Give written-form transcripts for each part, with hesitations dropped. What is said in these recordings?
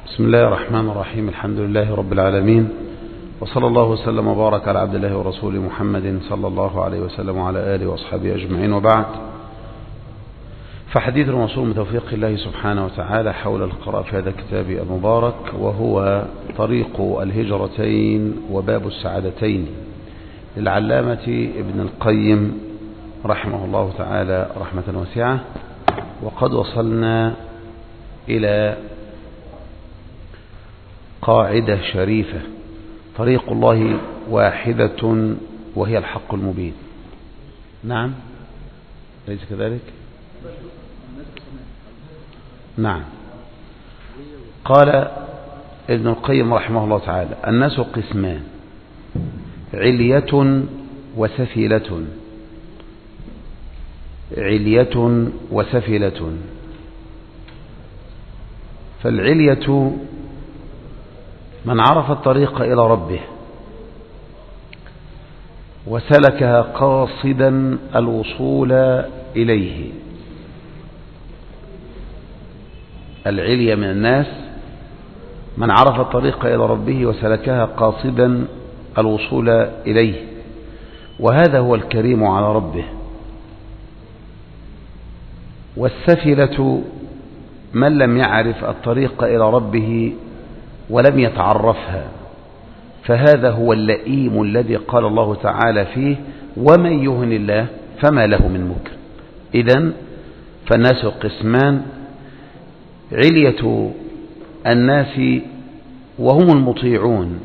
بسم الله الرحمن الرحيم. الحمد لله رب العالمين، وصلى الله وسلم وبارك على عبد الله ورسوله محمد صلى الله عليه وسلم وعلى آله وأصحابه أجمعين، وبعد. فحديث الموصول من توفيق الله سبحانه وتعالى حول القراءة في هذا الكتاب المبارك، وهو طريق الهجرتين وباب السعادتين للعلامة ابن القيم رحمه الله تعالى رحمة واسعة. وقد وصلنا إلى قاعدة شريفة: طريق الله واحدة وهي الحق المبين. نعم، ليس كذلك؟ نعم. قال ابن القيم رحمه الله تعالى: الناس قسمان، علية وسفلة. علية وسفلة. فالعلية من عرف الطريق إلى ربه وسلكها قاصدا الوصول إليه. العلية من الناس من عرف الطريق إلى ربه وسلكها قاصدا الوصول إليه، وهذا هو الكريم على ربه. والسفلة من لم يعرف الطريق إلى ربه ولم يتعرفها، فهذا هو اللئيم الذي قال الله تعالى فيه: ومن يهن الله فما له من مكرم. إذن فالناس قسمان: علية الناس وهم المطيعون،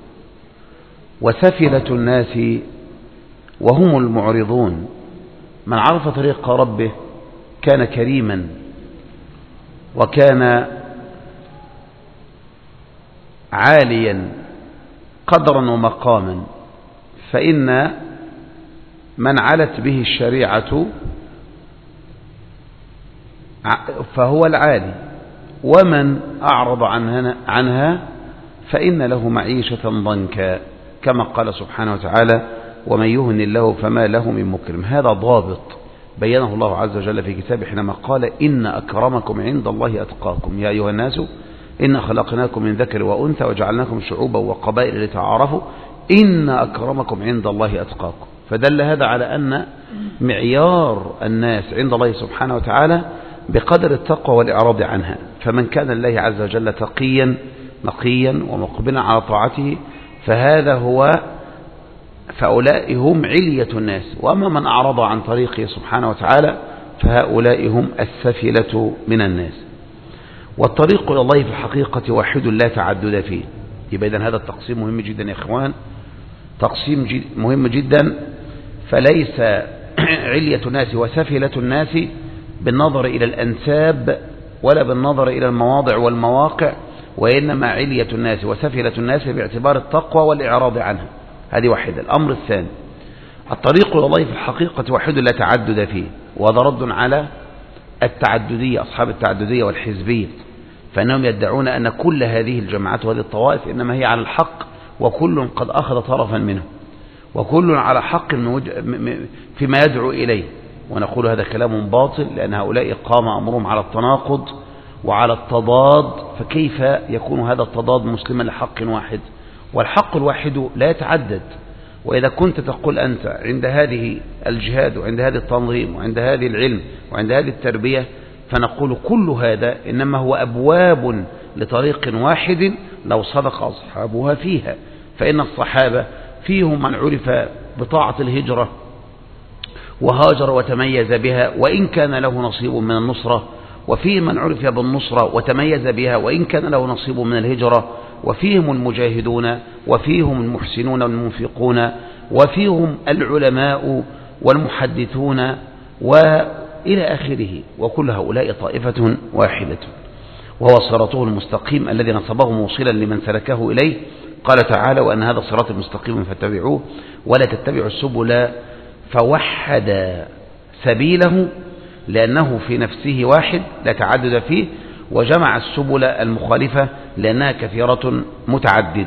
وسفلة الناس وهم المعرضون. من عرف طريق ربه كان كريما وكان عاليا قدرا ومقاما، فإن من علت به الشريعة فهو العالي، ومن أعرض عنها فإن له معيشة ضنكا، كما قال سبحانه وتعالى: ومن يهن الله فما له من مكرم. هذا ضابط بينه الله عز وجل في كتابه حينما قال: إن أكرمكم عند الله أتقاكم يا أيها الناس إن خلقناكم من ذكر وأنثى وجعلناكم شعوبا وقبائل لتعارفوا إن أكرمكم عند الله أتقاكم. فدل هذا على أن معيار الناس عند الله سبحانه وتعالى بقدر التقوى والإعراض عنها. فمن كان الله عز وجل تقيا نقيا ومقبلا على طاعته فهؤلاء هم علية الناس، وأما من أعرض عن طريقه سبحانه وتعالى فهؤلاء هم السفلة من الناس. والطريق إلى الله في الحقيقة واحد لا تعدد فيه. يبقى إذن هذا التقسيم مهم جدا يا إخوان، تقسيم مهم جدا. فليس علية الناس وسفلة الناس بالنظر إلى الأنساب ولا بالنظر إلى المواضع والمواقع، وإنما علية الناس وسفلة الناس باعتبار التقوى والإعراض عنها. هذه واحدة. الأمر الثاني: الطريق إلى الله في الحقيقة واحد لا تعدد فيه، وهذا رد على التعددية، أصحاب التعددية والحزبية، فإنهم يدعون أن كل هذه الجماعات وهذه الطوائف إنما هي على الحق، وكل قد أخذ طرفا منه، وكل على حق فيما يدعو إليه. ونقول هذا كلام باطل، لأن هؤلاء قام أمرهم على التناقض وعلى التضاد، فكيف يكون هذا التضاد مسلما لحق واحد؟ والحق الواحد لا يتعدد. وإذا كنت تقول أنت عند هذه الجهاد وعند هذه التنظيم وعند هذه العلم وعند هذه التربية، فنقول كل هذا إنما هو أبواب لطريق واحد لو صدق أصحابها فيها. فإن الصحابة فيهم من عرف بطاعة الهجرة وهاجر وتميز بها وإن كان له نصيب من النصرة، وفيهم من عرف بالنصرة وتميز بها وإن كان له نصيب من الهجرة، وفيهم المجاهدون وفيهم المحسنون والمنفقون وفيهم العلماء والمحدثون وإلى آخره. وكل هؤلاء طائفة واحدة، وهو صراطه المستقيم الذي نصبه موصلا لمن سلكه إليه. قال تعالى: وأن هذا صراط المستقيم فاتبعوه ولا تتبعوا السبل فوحد سبيله، لأنه في نفسه واحد لا تعدد فيه، وجمع السبل المخالفة لأنها كثيرة متعددة.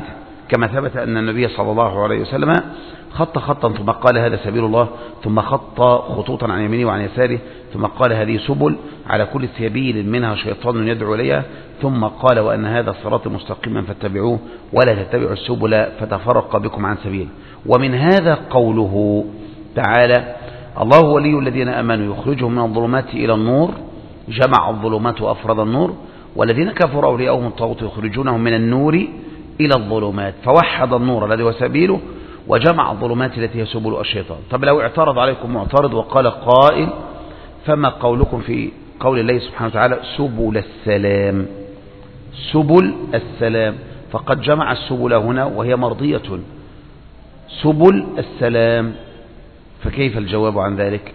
كما ثبت أن النبي صلى الله عليه وسلم خط خطا ثم قال هذا سبيل الله، ثم خط خطوطا عن يمينه وعن يساره، ثم قال هذه سبل على كل سبيل منها شيطان يدعو إليها، ثم قال وأن هذا الصراط مستقيما فاتبعوه ولا تتبعوا السبل فتفرق بكم عن سبيل. ومن هذا قوله تعالى الله ولي الذين آمنوا يخرجهم من الظلمات إلى النور، جمع الظلمات وأفرد النور، والذين كفروا أولياؤهم الطاغوت يخرجونهم من النور إلى الظلمات، فوحد النور الذي هو سبيله وجمع الظلمات التي هي سبل الشيطان. طب لو اعترض عليكم معترض وقال قائل فما قولكم في قول الله سبحانه وتعالى سبل السلام؟ سبل السلام، فقد جمع السبل هنا وهي مرضية، سبل السلام، فكيف الجواب عن ذلك؟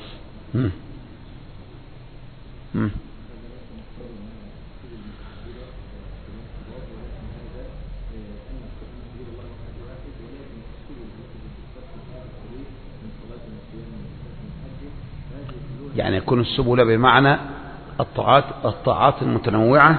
يعني يكون السبل بمعنى الطاعات المتنوعة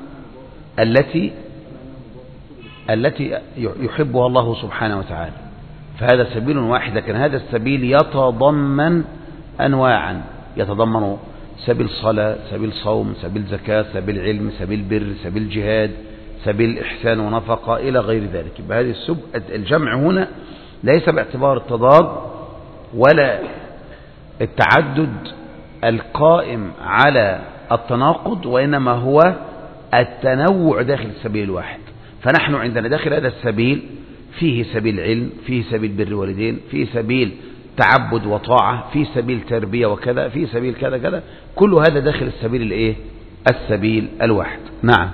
التي يحبها الله سبحانه وتعالى، فهذا سبيل واحد، لكن هذا السبيل يتضمن أنواعا، يتضمن سبيل صلاة، سبيل صوم، سبيل زكاة، سبيل علم، سبيل بر، سبيل جهاد، سبيل إحسان ونفقة إلى غير ذلك. بهذه الجمع هنا ليس باعتبار التضاد ولا التعدد القائم على التناقض، وإنما هو التنوع داخل السبيل الواحد. فنحن عندنا داخل هذا السبيل فيه سبيل علم، فيه سبيل بر والدين، فيه سبيل تعبد وطاعة، فيه سبيل تربية وكذا، فيه سبيل كذا كذا، كل هذا داخل السبيل الايه؟ السبيل الواحد. نعم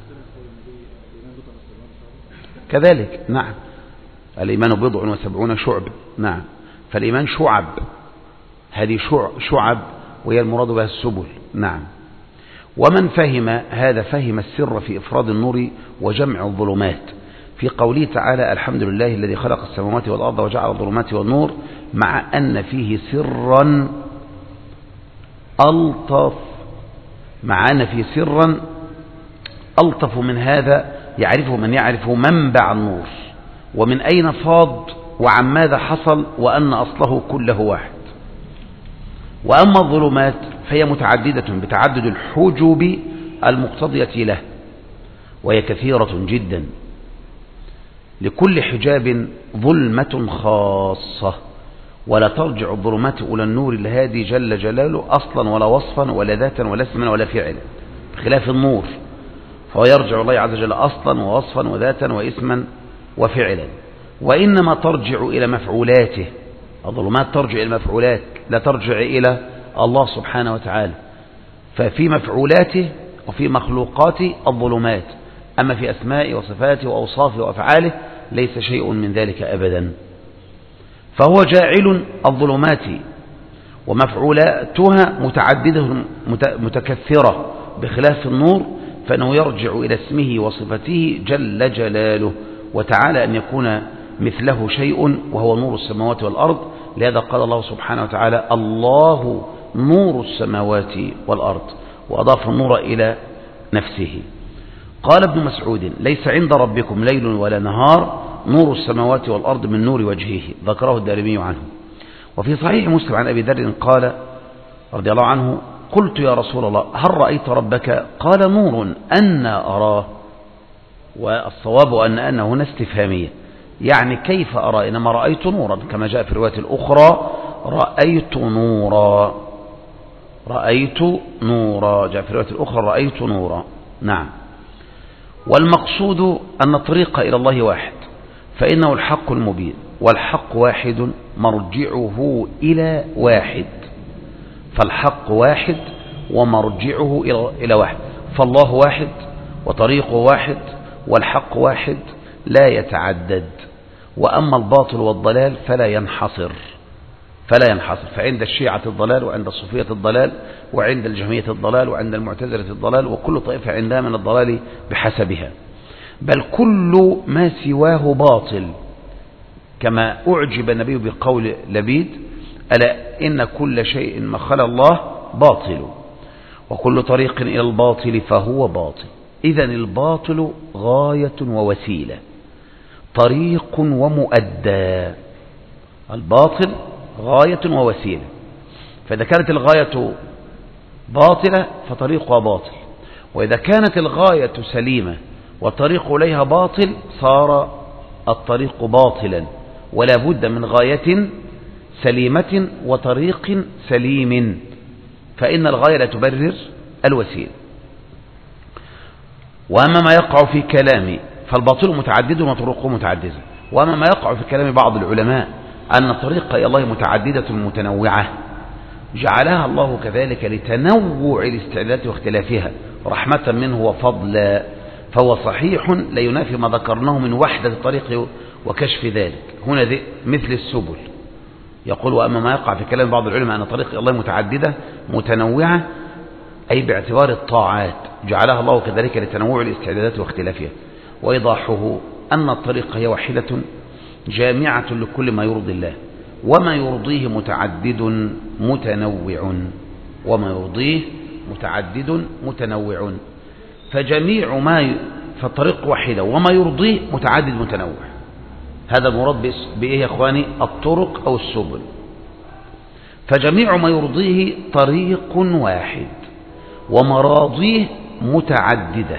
كذلك، نعم الإيمان 70 شعب، نعم فالإيمان شعب، هذه شعب وهي المراد بها السبل. نعم. ومن فهم هذا فهم السر في إفراد النور وجمع الظلمات في قوله تعالى الحمد لله الذي خلق السماوات والأرض وجعل الظلمات والنور، مع أن فيه سرا ألطف، مع أن فيه سرا ألطف من هذا يعرفه من يعرف منبع النور ومن أين فاض وعن ماذا حصل، وأن أصله كله واحد. وأما الظلمات فهي متعددة بتعدد الحجب المقتضية له، وهي كثيرة جدا، لكل حجاب ظلمة خاصة، ولا ترجع الظلمات إلى النور الهادي جل جلاله أصلا ولا وصفا ولا ذاتا ولا اسما ولا فعلا، بخلاف النور فهو يرجع الله عز وجل أصلا ووصفا وذاتا واسما وفعلا، وإنما ترجع إلى مفعولاته. الظلمات ترجع إلى المفعولات، لا ترجع إلى الله سبحانه وتعالى، ففي مفعولاته وفي مخلوقاته الظلمات، أما في أسمائه وصفاته وأوصافه وأفعاله ليس شيء من ذلك أبدا. فهو جاعل الظلمات ومفعولاتها متعددة متكثرة، بخلاف النور فإنه يرجع إلى اسمه وصفته جل جلاله وتعالى أن يكون مثله شيء، وهو نور السماوات والأرض. لهذا قال الله سبحانه وتعالى الله نور السماوات والأرض، وأضاف النور إلى نفسه. قال ابن مسعود ليس عند ربكم ليل ولا نهار نور السماوات والأرض من نور وجهه، ذكره الدارمي عنه. وفي صحيح مسلم عن أبي ذر قال رضي الله عنه قلت يا رسول الله هل رأيت ربك؟ قال نور أنا أراه. والصواب أن هنا استفهامية، يعني كيف أرى؟ إنما رأيت نورا، كما جاء في الرواية الأخرى رأيت نورا، رأيت نورا، جاء في الرواية الأخرى رأيت نورا. نعم. والمقصود أن الطريق إلى الله واحد، فإنه الحق المبين، والحق واحد مرجعه إلى واحد، فالحق واحد ومرجعه إلى واحد، فالله واحد وطريقه واحد والحق واحد لا يتعدد. وأما الباطل والضلال فلا ينحصر، فعند الشيعة الضلال، وعند الصوفية الضلال، وعند الجهمية الضلال، وعند المعتزلة الضلال، وكل طائفة عندها من الضلال بحسبها، بل كل ما سواه باطل، كما أعجب النبي بقول لبيد ألا إن كل شيء ما خلا الله باطل، وكل طريق إلى الباطل فهو باطل. إذن الباطل غاية ووسيلة، طريق ومؤدى. الباطل غاية ووسيلة، فإذا كانت الغاية باطلة فطريقها باطل، وإذا كانت الغاية سليمة والطريق إليها باطل صار الطريق باطلا، ولا بد من غاية سليمة وطريق سليم، فإن الغاية لا تبرر الوسيلة. وأما ما يقع في كلامي فالباطل متعدد وطرقه متعددة. وأما ما يقع في كلام بعض العلماء أن الطريق إلى الله متعددة متنوعة، جعلها الله كذلك لتنوع الاستعدادات واختلافها رحمة منه وفضلا، فهو صحيح لا ينافي ما ذكرناه من وحدة الطريق وكشف ذلك. هنا مثل السبل، يقول وأما ما يقع في كلام بعض العلماء أن طريق الله متعددة متنوعة، أي باعتبار الطاعات جعلها الله كذلك لتنوع الاستعدادات واختلافها. وإيضاحه أن الطريق هي واحدة جامعة لكل ما يرضي الله، وما يرضيه متعدد متنوع، وما يرضيه متعدد متنوع، فجميع ما فالطريق واحدة وما يرضيه متعدد متنوع. هذا المراد بإيه يا أخواني؟ الطرق أو السبل. فجميع ما يرضيه طريق واحد ومراضيه متعددة،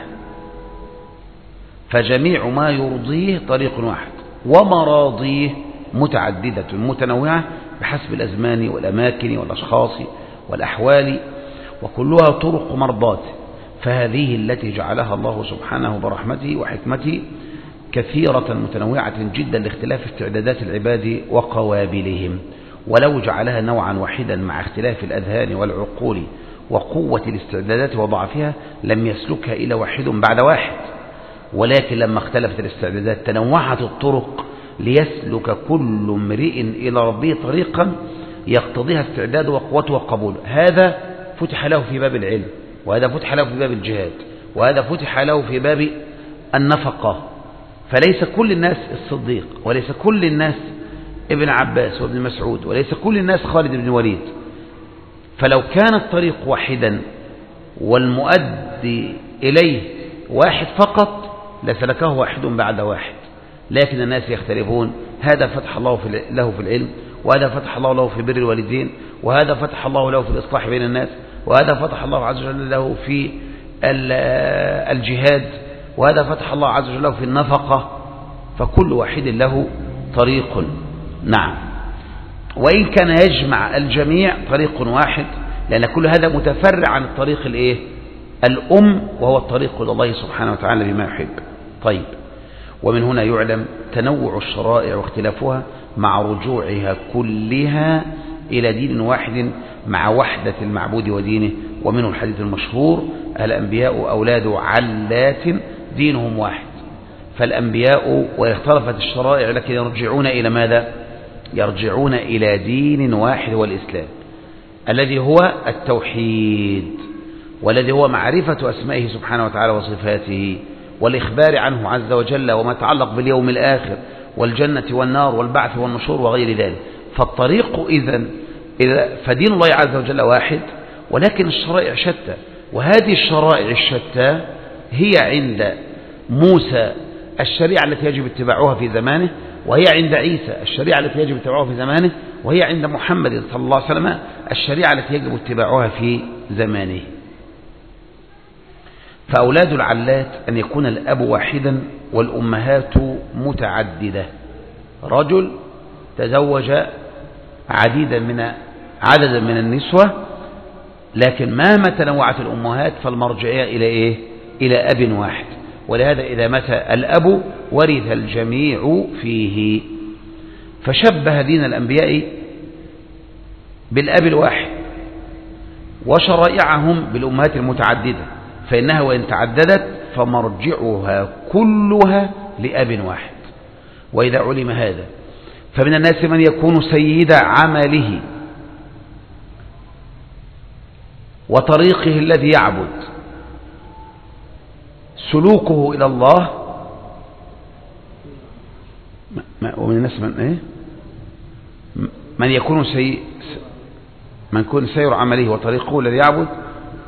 فجميع ما يرضيه طريق واحد ومراضيه متعددة متنوعة بحسب الأزمان والأماكن والأشخاص والأحوال، وكلها طرق مرضاته. فهذه التي جعلها الله سبحانه برحمته وحكمته كثيرة متنوعة جدا لاختلاف استعدادات العباد وقوابلهم. ولو جعلها نوعا واحدا مع اختلاف الأذهان والعقول وقوة الاستعدادات وضعفها لم يسلكها إلا واحد بعد واحد، ولكن لما اختلفت الاستعدادات تنوعت الطرق ليسلك كل امرئ إلى ربه طريقا يقتضيها استعداد وقوته وقبوله. هذا فتح له في باب العلم، وهذا فتح له في باب الجهاد، وهذا فتح له في باب النفقة. فليس كل الناس الصديق، وليس كل الناس ابن عباس وابن مسعود، وليس كل الناس خالد بن وليد. فلو كان الطريق واحدا والمؤدي إليه واحد فقط لسلكه واحد بعد واحد، لكن الناس يختلفون. هذا فتح الله له في العلم، وهذا فتح الله له في بر الوالدين، وهذا فتح الله له في الإصلاح بين الناس، وهذا فتح الله عز وجل له في الجهاد، وهذا فتح الله عز وجل له في النفقة. فكل واحد له طريق. نعم، وإن كان يجمع الجميع طريق واحد، لأن كل هذا متفرع عن الطريق الأم، وهو الطريق إلى الله سبحانه وتعالى بما يحب. طيب، ومن هنا يعلم تنوع الشرائع واختلافها مع رجوعها كلها إلى دين واحد مع وحدة المعبود ودينه. ومنه الحديث المشهور: الأنبياء أولاد علات دينهم واحد. فالأنبياء واختلفت الشرائع لكن يرجعون إلى ماذا؟ يرجعون إلى دين واحد والإسلام، الذي هو التوحيد، والذي هو معرفة أسمائه سبحانه وتعالى وصفاته، والإخبار عنه عز وجل، وما يتعلق باليوم الآخر والجنة والنار والبعث والنشور وغير ذلك. فالطريق فدين الله عز وجل واحد، ولكن الشرائع شتى. وهذه الشرائع الشتى هي عند موسى الشريعة التي يجب اتباعها في زمانه، وهي عند عيسى الشريعة التي يجب اتباعها في زمانه، وهي عند محمد صلى الله عليه وسلم الشريعة التي يجب اتباعها في زمانه. فأولاد العلات أن يكون الأب واحدا والأمهات متعددة. رجل تزوج عددا من النسوة، لكن مهما تنوعت الأمهات فالمرجعية إلى إيه؟ إلى أب واحد. ولهذا إذا مات الأب ورث الجميع فيه. فشبه دين الأنبياء بالأب الواحد وشرائعهم بالأمهات المتعددة، فإنها وإن تعددت فمرجعها كلها لأب واحد. وإذا علم هذا فمن الناس من يكون سيد عمله وطريقه الذي يعبد سلوكه إلى الله، ومن الناس من يكون سير عمله وطريقه الذي يعبد،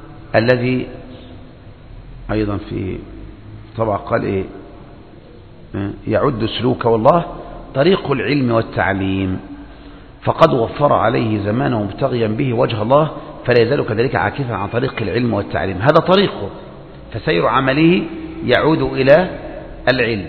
الذي أيضا في طبعا قال إيه؟ يعد سلوك والله طريق العلم والتعليم، فقد وفر عليه زمانه مبتغيا به وجه الله، فلا يزال كذلك عاكفا عن طريق العلم والتعليم. هذا طريقه، فسير عمله يعود إلى العلم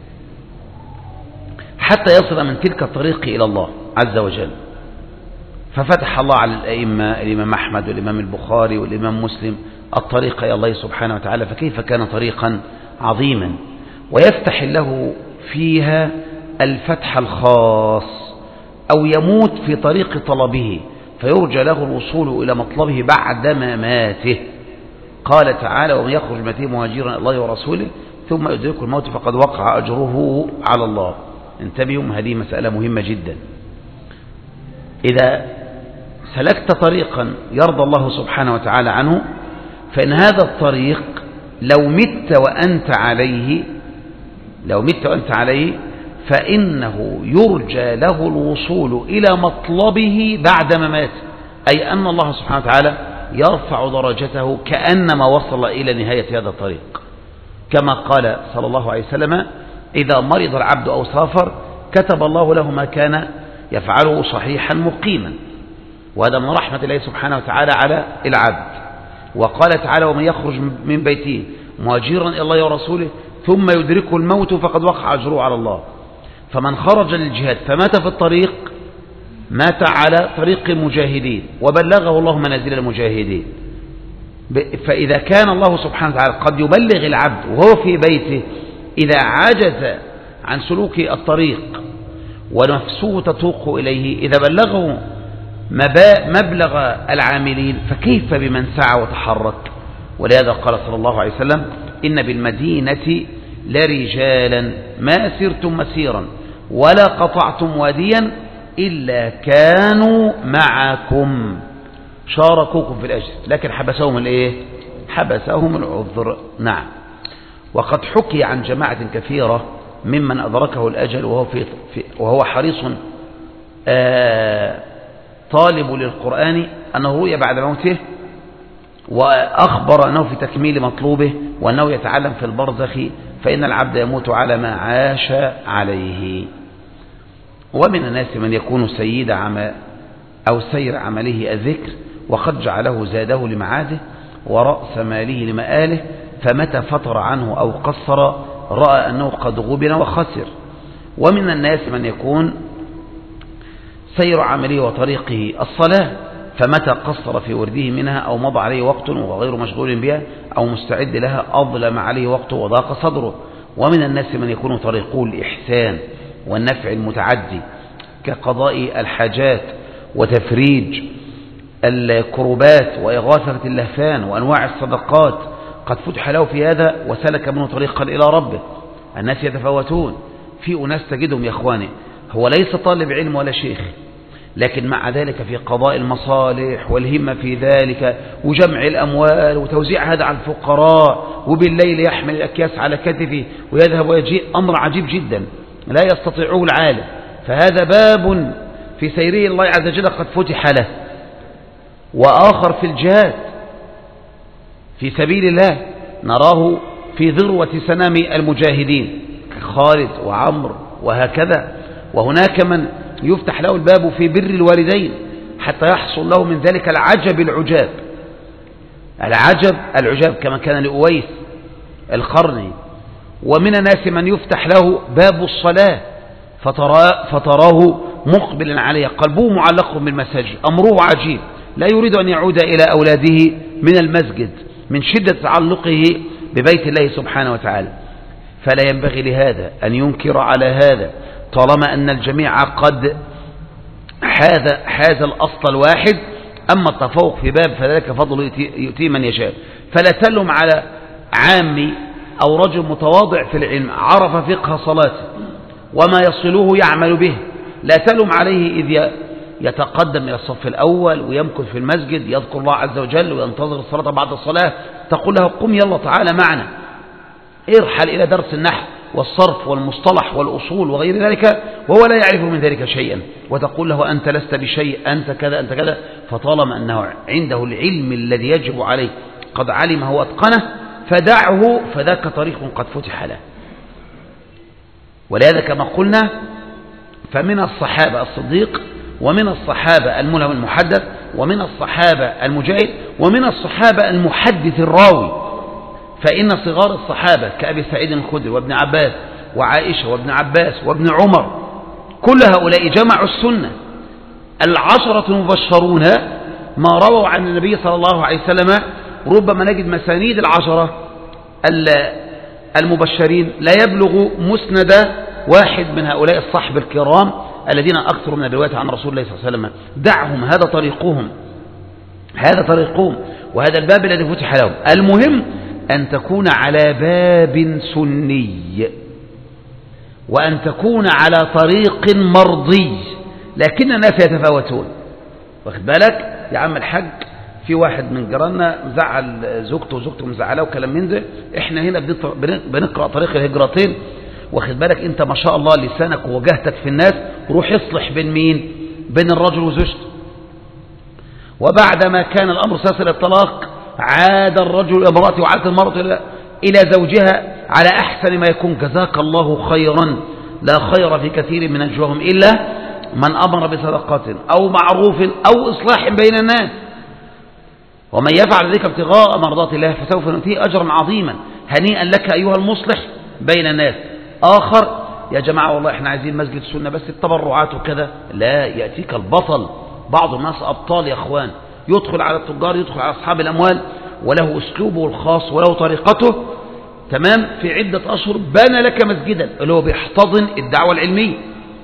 حتى يصل من تلك الطريق إلى الله عز وجل. ففتح الله على الأئمة، الإمام أحمد والإمام البخاري والإمام مسلم، الطريق إلى الله سبحانه وتعالى، فكيف كان طريقا عظيما. ويفتح له فيها الفتح الخاص، أو يموت في طريق طلبه فيرجى له الوصول إلى مطلبه بعد مماته. قال تعالى: ومن يخرج من بيته مهاجرا إلى الله ورسوله ثم يدركه الموت فقد وقع أجره على الله. انتبهوا، هذه مسألة مهمة جدا. إذا سلكت طريقا يرضى الله سبحانه وتعالى عنه، فإن هذا الطريق لو مت وأنت عليه فإنه يرجى له الوصول إلى مطلبه بعد مماته، أي أن الله سبحانه وتعالى يرفع درجته كأنما وصل إلى نهاية هذا الطريق، كما قال صلى الله عليه وسلم: إذا مرض العبد أو سافر كتب الله له ما كان يفعله صحيحا مقيما، وهذا من رحمة الله سبحانه وتعالى على العبد. وقال تعالى: ومن يخرج من بيته مهاجرا إلى الله ورسوله ثم يدركه الموت فقد وقع أجره على الله. فمن خرج للجهاد فمات في الطريق مات على طريق المجاهدين، وبلغه الله منازل المجاهدين. فإذا كان الله سبحانه وتعالى قد يبلغ العبد وهو في بيته، إذا عجز عن سلوك الطريق ونفسه تتوق إليه، إذا بلغه مبلغ العاملين، فكيف بمن سعى وتحرك؟ ولهذا قال صلى الله عليه وسلم: إن بالمدينة لرجالا ما سرتم مسيرا ولا قطعتم واديا إلا كانوا معكم، شاركوكم في الأجر، لكن حبسهم الإيه؟ حبسهم العذر. نعم. وقد حكي عن جماعة كثيرة ممن أدركه الأجل وهو حريص طالب للقرآن أنه رؤي بعد موته، وأخبر أنه في تكميل مطلوبه، وأنه يتعلم في البرزخ، فإن العبد يموت على ما عاش عليه. ومن الناس من يكون سيد أو سير عمله الذكر، وقد جعله زاده لمعاده ورأس ماله لمآله، فمتى فتر عنه أو قصر رأى أنه قد غبن وخسر. ومن الناس من يكون سير عمله وطريقه الصلاة، فمتى قصر في ورده منها أو مضى عليه وقت وهو غير مشغول بها أو مستعد لها أظلم عليه وقت وضاق صدره. ومن الناس من يكون طريقه الإحسان والنفع المتعدي، كقضاء الحاجات وتفريج الكربات وإغاثة اللهفان وأنواع الصدقات، قد فتح له في هذا وسلك منه طريقا إلى ربه. الناس يتفاوتون، في أناس تجدهم يا إخواني هو ليس طالب علم ولا شيخ، لكن مع ذلك في قضاء المصالح والهمة في ذلك وجمع الأموال وتوزيع هذا على الفقراء، وبالليل يحمل الأكياس على كتفه ويذهب ويجيء، أمر عجيب جدا لا يستطيعه العالم. فهذا باب في سيره الله عز وجل قد فتح له. وآخر في الجهاد في سبيل الله نراه في ذروة سنام المجاهدين كخالد وعمر وهكذا. وهناك من يفتح له الباب في بر الوالدين حتى يحصل له من ذلك العجب العجاب كما كان لأويس القرني. ومن الناس من يفتح له باب الصلاة فتراه مقبلا عليه، قلبه معلق بالمساجد، أمره عجيب، لا يريد أن يعود إلى أولاده من المسجد من شدة تعلقه ببيت الله سبحانه وتعالى. فلا ينبغي لهذا أن ينكر على هذا، طالما أن الجميع قد حاز الأصل الواحد. أما التفوق في باب فذلك فضل يؤتيه من يشاء. فلا تلم على عامي أو رجل متواضع في العلم عرف فقه صلاته وما يصله يعمل به، لا تلم عليه إذ يتقدم إلى الصف الأول ويمكث في المسجد يذكر الله عز وجل وينتظر الصلاة بعد الصلاة، تقول له قم يلا تعالى معنا، ارحل إلى درس النحو والصرف والمصطلح والأصول وغير ذلك، وهو لا يعرف من ذلك شيئا، وتقول له أنت لست بشيء، أنت كذا أنت كذا. فطالما أنه عنده العلم الذي يجب عليه قد علمه واتقنه فدعه، فذاك طريق قد فتح له. ولهذا كما قلنا فمن الصحابة الصديق، ومن الصحابة الملهم المحدث، ومن الصحابة المجاهد، ومن الصحابة المحدث الراوي. فإن صغار الصحابة كأبي سعيد الخدري وابن عباس وعائشة وابن عباس وابن عمر كل هؤلاء جمعوا السنة. العشرة المبشرون ما رووا عن النبي صلى الله عليه وسلم ربما نجد مسانيد العشرة المبشرين لا يبلغ مسند واحد من هؤلاء الصحب الكرام الذين أكثروا من الروايات عن رسول الله صلى الله عليه وسلم. دعهم، هذا طريقهم، هذا طريقهم، وهذا الباب الذي فتح لهم. المهم أن تكون على باب سني، وأن تكون على طريق مرضي. لكن الناس يتفاوتون. واخد بالك يا عم الحاج، في واحد من جيراننا مزعل زوجته وزوجته مزعله وكلام من ده، احنا هنا بنقرأ طريق الهجرتين. واخد بالك انت ما شاء الله لسانك ووجهتك في الناس، روح يصلح بين مين؟ بين الرجل وزوجته. وبعدما كان الأمر سلسلة الطلاق عاد الرجل إلى امرأته وعادت المرأة إلى زوجها على أحسن ما يكون. جزاك الله خيرا. لا خير في كثير من نجواهم إلا من أمر بصدقة أو معروف أو إصلاح بين الناس، ومن يفعل ذلك ابتغاء مرضات الله فسوف نؤتيه أجرا عظيما. هنيئا لك أيها المصلح بين الناس. آخر يا جماعة والله احنا عايزين مسجد سنة بس التبرعات وكذا، لا، يأتيك البطل. بعض الناس أبطال يا أخوان، يدخل على التجار، يدخل على أصحاب الأموال، وله أسلوبه الخاص وله طريقته. تمام. في عدة أشهر بنى لك مسجدا اللي هو بيحتضن الدعوة العلمية.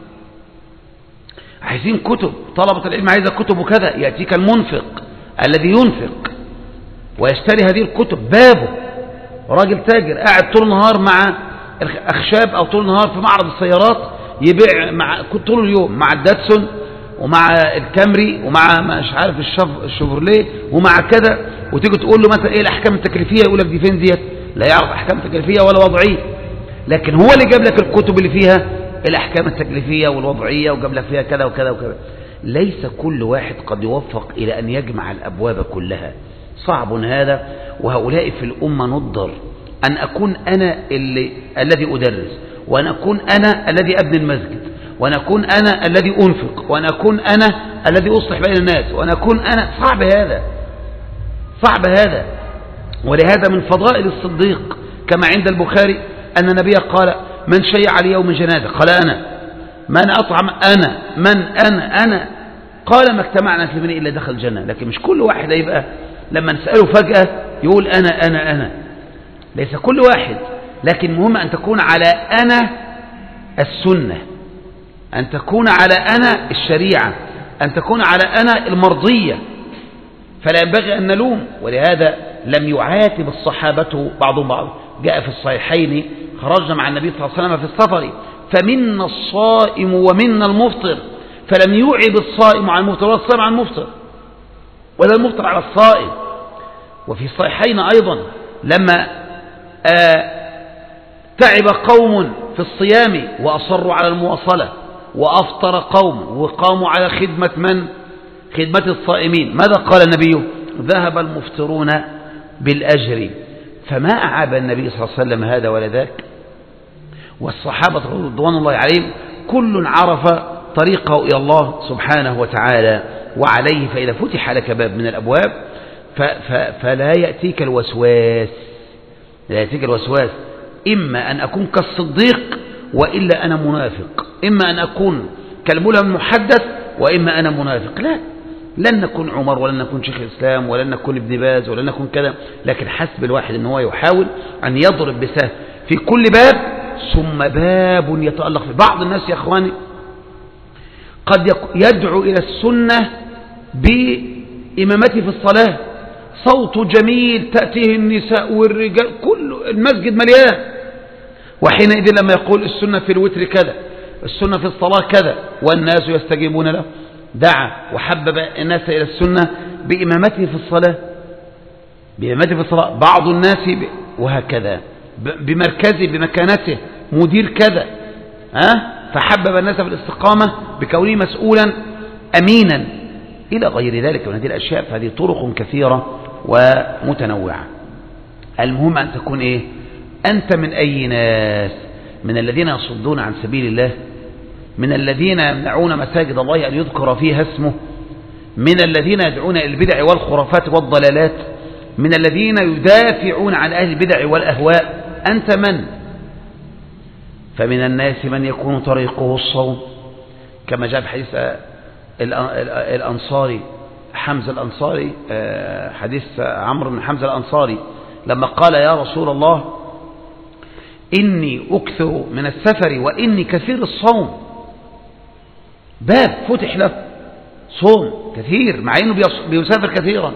عايزين كتب، طلبة العلم عايزة كتب وكذا، يأتيك المنفق الذي ينفق ويشتري هذه الكتب. بابه راجل تاجر قاعد طول النهار مع أخشاب أو طول النهار في معرض السيارات يبيع مع طول اليوم مع الداتسون ومع الكامري ومع مش عارف الشيفروليه ومع كذا، وتيجي تقول له مثلا ايه الأحكام التكليفية، يقول لك دي فين ديت؟ لا يعرف أحكام تكليفية ولا وضعية، لكن هو اللي جاب لك الكتب اللي فيها الأحكام التكليفية والوضعية وجاب لك فيها كذا وكذا وكذا. ليس كل واحد قد يوفق إلى أن يجمع الأبواب كلها، صعب هذا. وهؤلاء في الأمة نضر أن أكون أنا الذي أدرس، وأن أكون أنا الذي أبني المسجد، وأن أكون أنا الذي أنفق، وأن أكون أنا الذي أصلح بين الناس، وأن أكون أنا. صعب هذا، صعب هذا. ولهذا من فضائل الصديق كما عند البخاري أن النبي قال: من شيع على يوم جنازة؟ قال أنا. من أطعم؟ أنا. من أنا. قال: ما اجتمعنا في من إلا دخل الجنة. لكن مش كل واحد يبقى لما نسأله فجأة يقول أنا. ليس كل واحد، لكن مهم أن تكون على أنا السنة، أن تكون على أنا الشريعة، أن تكون على أنا المرضية. فلا ينبغي أن نلوم. ولهذا لم يعاتب الصحابة بعضهم بعض. جاء في الصحيحين: خرجنا مع النبي صلى الله عليه وسلم في السفر فمنا الصائم ومنا المفطر، فلم يعب الصائم عن المفطر ولا الصائم عن المفطر ولا المفطر على الصائم. وفي الصحيحين أيضا لما تعب قوم في الصيام وأصروا على المواصلة، وأفطر قوم وقاموا على خدمة من؟ خدمة الصائمين. ماذا قال النبي؟ ذهب المفطرون بالأجر. فما أعاب النبي صلى الله عليه وسلم هذا ولا ذاك. والصحابة رضوان الله عليهم كل عرف طريقه إلى الله سبحانه وتعالى وعليه. فإذا فتح لك باب من الأبواب فلا يأتيك الوسواس، لا يأتيك الوسواس. إما أن أكون كالصديق وإلا أنا منافق، إما أن أكون كالملهم المحدث وإما أنا منافق. لا، لن نكون عمر ولن نكون شيخ الإسلام ولن نكون ابن باز ولن نكون كذا. لكن حسب الواحد أنه يحاول أن يضرب بسهم في كل باب ثم باب يتألق في. بعض الناس يا أخواني قد يدعو إلى السنة بإمامته في الصلاة، صوته جميل، تأتيه النساء والرجال، كل المسجد مليان. وحينئذ لما يقول السنة في الوتر كذا، السنة في الصلاة كذا، والناس يستجيبون له، دعا وحبب الناس إلى السنة بإمامته في الصلاة، بإمامته في الصلاة. بعض الناس وهكذا بمركزه بمكانته مدير كذا، فحبب الناس في الاستقامة بكونه مسؤولا أمينا إلى غير ذلك من هذه الأشياء. فهذه طرق كثيرة ومتنوعة. المهم أن تكون إيه؟ أنت من أي ناس؟ من الذين يصدون عن سبيل الله، من الذين يمنعون مساجد الله أن يذكر فيها اسمه، من الذين يدعون إلى البدع والخرافات والضلالات، من الذين يدافعون عن أهل البدع والأهواء. أنت من؟ فمن الناس من يكون طريقه الصوم، كما جاء في حديث الأنصاري حمزة الأنصاري، حديث عمرو بن حمزة الأنصاري لما قال يا رسول الله إني أكثر من السفر وإني كثير الصوم، باب فتح له صوم كثير مع أنه بيسافر كثيرا،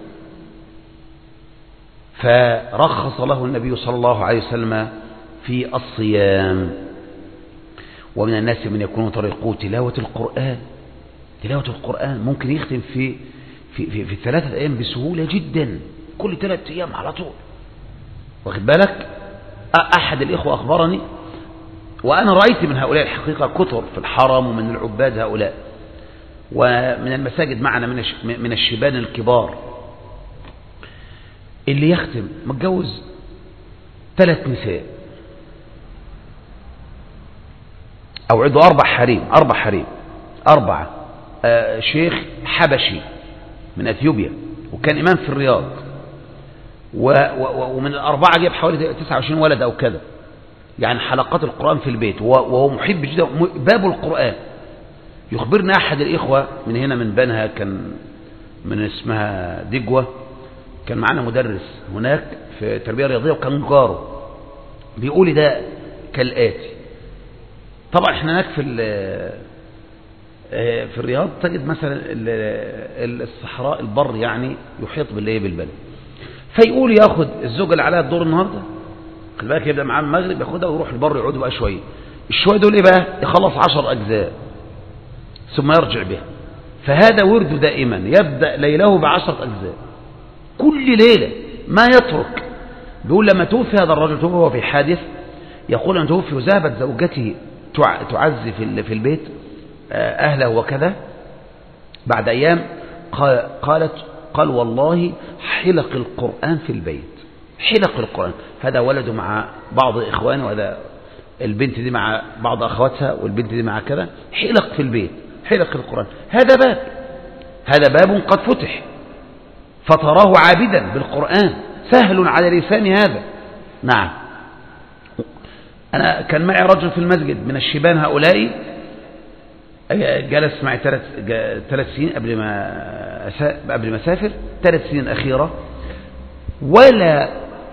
فرخص له النبي صلى الله عليه وسلم في الصيام. ومن الناس من يكون طريقه تلاوة القرآن، تلاوة القرآن ممكن يختم في 3 أيام بسهولة جدا، كل 3 أيام على طول، واخد بالك. أحد الإخوة أخبرني، وأنا رأيت من هؤلاء الحقيقة كثر في الحرم ومن العباد هؤلاء، ومن المساجد معنا من الشبان الكبار، اللي يختم متجوز 3 نساء أو عنده 4 حريم، 4 شيخ حبشي من أثيوبيا وكان إمام في الرياض، ومن ال4 جاب حوالي 29 ولد أو كذا، يعني حلقات القرآن في البيت، وهو محب جدا باب القرآن. يخبرنا أحد الإخوة من هنا من بنها، كان من اسمها دجوة، كان معنا مدرس هناك في تربية رياضية وكان جاره، بيقول لي ده كالآتي. طبعا احنا هناك في الرياض تجد مثلا الصحراء البر يعني يحيط بالبلد، فيقول ياخد الزوجة اللي عليها الدور النهارده، خلي بالك، يبدأ معاه المغرب ياخدها ويروح البر يقعدوا بقى شوية، الشوية دول ايه بقى؟ يخلص 10 أجزاء ثم يرجع بها. فهذا ورده دائما، يبدأ ليله ب10 أجزاء كل ليلة ما يترك. بيقول لما توفي هذا الرجل، توفي وهو في حادث، يقول أن توفي وذهبت زوجته تعزي في البيت أهله وكذا، بعد أيام قال والله حلق القرآن في البيت، حلق القرآن. هذا ولده مع بعض إخوانه، وهذا البنت دي مع بعض أخواتها، والبنت دي مع كذا، حلق في البيت، حلق القرآن. هذا باب قد فتح، فتراه عابدا بالقرآن، سهل على لسان هذا. نعم، أنا كان معي رجل في المسجد من الشبان هؤلاء، جلس معي 3 سنين قبل ما أسافر، 3 سنين أخيرة، ولا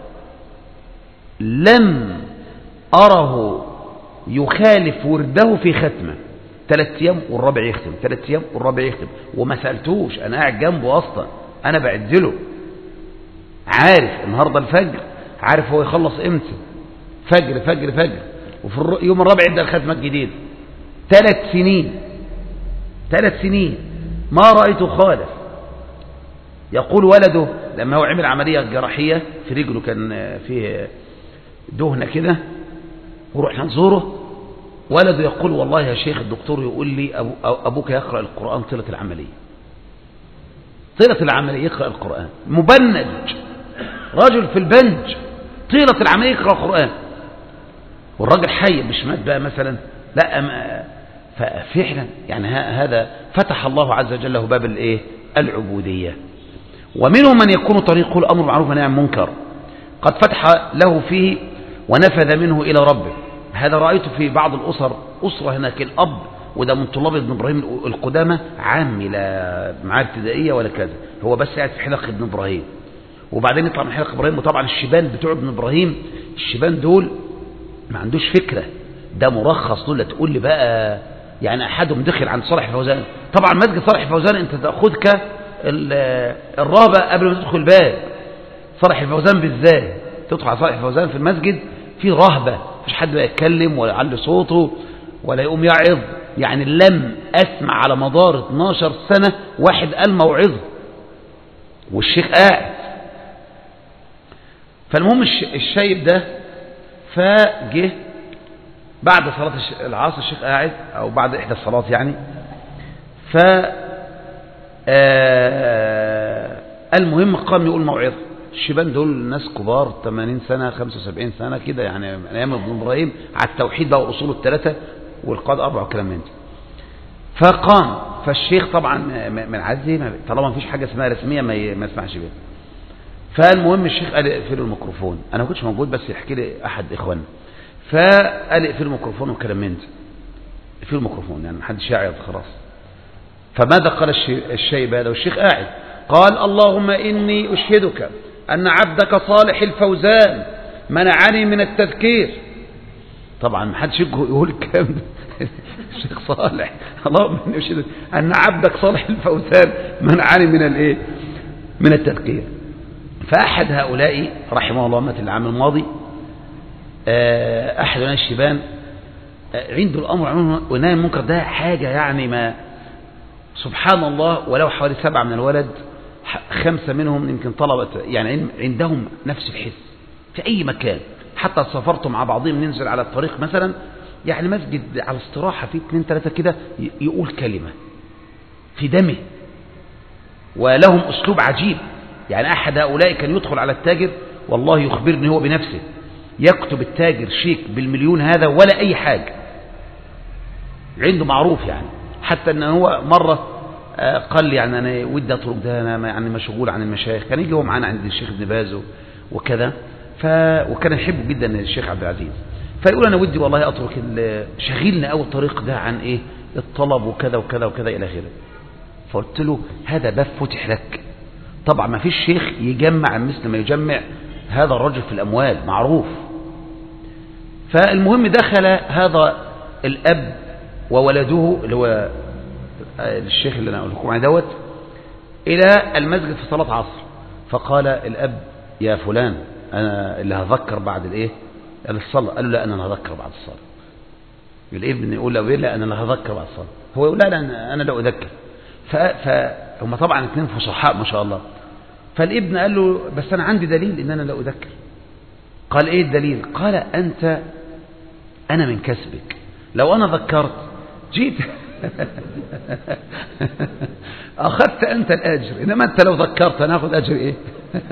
لم أره يخالف ورده في ختمة. 3 أيام والرابع يختم، 3 أيام والرابع يختم، وما سألتوش، أنا قاعد جنبه أصلا، أنا بعدله، عارف النهاردة الفجر، عارف هو يخلص إمتى، فجر فجر فجر، وفي يوم الرابع يبدأ الختمة الجديدة. 3 سنين، 3 سنين ما رأيته خالف. يقول ولده لما هو عمل عملية جراحية في رجله، كان فيه دهنة كده، ورحنا نزوره، ولده يقول والله يا شيخ الدكتور يقول لي أبوك يقرأ القرآن طيلة العملية، طيلة العملية يقرأ القرآن، مبنج، رجل في البنج طيلة العملية يقرأ القرآن، والراجل حي مش مات بقى مثلا، لا. ففعلا يعني هذا فتح الله عز وجل له باب العبودية. ومنهم من يكون طريقه الأمر بالمعروف والنهي عن المنكر، قد فتح له فيه ونفذ منه إلى ربه. هذا رأيته في بعض الأسر، أسرة هناك الأب، وده من طلاب ابن إبراهيم القدامى، عام لا معاه ابتدائية ولا كذا، هو بس قاعد في حلق ابن إبراهيم، وبعدين يطلع من حلق إبراهيم. وطبعا الشبان بتوع ابن إبراهيم، الشبان دول ما عندوش فكرة، ده مرخص دول. تقول لي بقى يعني أحدهم دخل عند صالح فوزان، طبعا مسجد صالح فوزان أنت تأخذك الرهبة قبل ما تدخل الباب. صالح الفوزان بالذات، تدخل على صالح فوزان في المسجد في رهبة، مش حد يتكلم ولا يعلي صوته ولا يقوم يعظ. يعني لم أسمع على مدار 12 سنة واحد قال موعظة والشيخ قاعد. فالمهم الشايب ده فجه بعد صلاة العصر، الشيخ قاعد أو بعد إحدى الصلاة يعني، المهم قام يقول موعظة، الشيبان دول ناس كبار 80 سنة 75 سنة كده يعني، من أيام ابن إبراهيم على التوحيد بقى وأصول الثلاثة والقواعد 4 والكلام من ده. فقام، فالشيخ طبعا من عزه طالما ما فيش حاجة اسمها رسمية ما يسمعش بيها. فالمهم الشيخ قال اقفلوا الميكروفون، أنا ما كنتش موجود بس يحكي لي أحد إخواننا، فقال اقفلوا الميكروفون والكلام من ده، اقفلوا الميكروفون يعني محدش يعيط خلاص. فماذا قال الشيب هذا والشيخ قاعد؟ قال اللهم إني أشهدك أن عبدك صالح الفوزان منعني من التذكير. طبعا ما حدش يقول الكلام ده الشيخ صالح، اللهم إني أشهدك أن عبدك صالح الفوزان منعني من الايه، من التذكير. فأحد هؤلاء رحمه الله مات العام الماضي، أحد هؤلاء الشيبان عنده الأمر ونهي المنكر ده حاجة يعني ما سبحان الله، ولو حوالي 7 من الولد 5 منهم يمكن طلبة يعني عندهم نفس الحس في أي مكان، حتى سافرت مع بعضهم ننزل على الطريق مثلا يعني مسجد على استراحة فيه 2 3 كده يقول كلمة في دمه، ولهم أسلوب عجيب. يعني أحد هؤلاء كان يدخل على التاجر والله يخبرني هو بنفسه، يكتب التاجر شيك بالمليون هذا ولا أي حاجة عنده معروف يعني، حتى أنه هو مرة قال لي يعني أنا ودي أترك ده، أنا يعني مشغول عن المشايخ، كان يجي هو معانا عند الشيخ ابن باز وكذا، وكان يحبه جدا الشيخ عبد العزيز، فيقول أنا ودي والله أترك شغلنا أول الطريق ده عن إيه الطلب وكذا وكذا وكذا إلى آخره. فقلت له هذا باب فتح لك، طبعا ما فيش شيخ يجمع مثل ما يجمع هذا الرجل في الأموال معروف. فالمهم دخل هذا الأب وولده اللي هو الشيخ اللي أنا أقول لكم عليه دوت إلى المسجد في صلاة عصر، فقال الأب يا فلان أنا اللي هذكر بعد الإيه الصلاة. قال له لا أنا هذكر بعد الصلاة. الابن يقول له لا أنا اللي هذكر بعد الصلاة، هو يقول لا أنا لا أذكر. فهم طبعا 2 فصحاء ما شاء الله. فالابن قال له بس أنا عندي دليل إن أنا لا أذكر. قال إيه الدليل؟ قال أنا من كسبك، لو أنا ذكرت جيت أخذت أنت الأجر، إنما أنت لو ذكرت أنا أخذ أجر إيه؟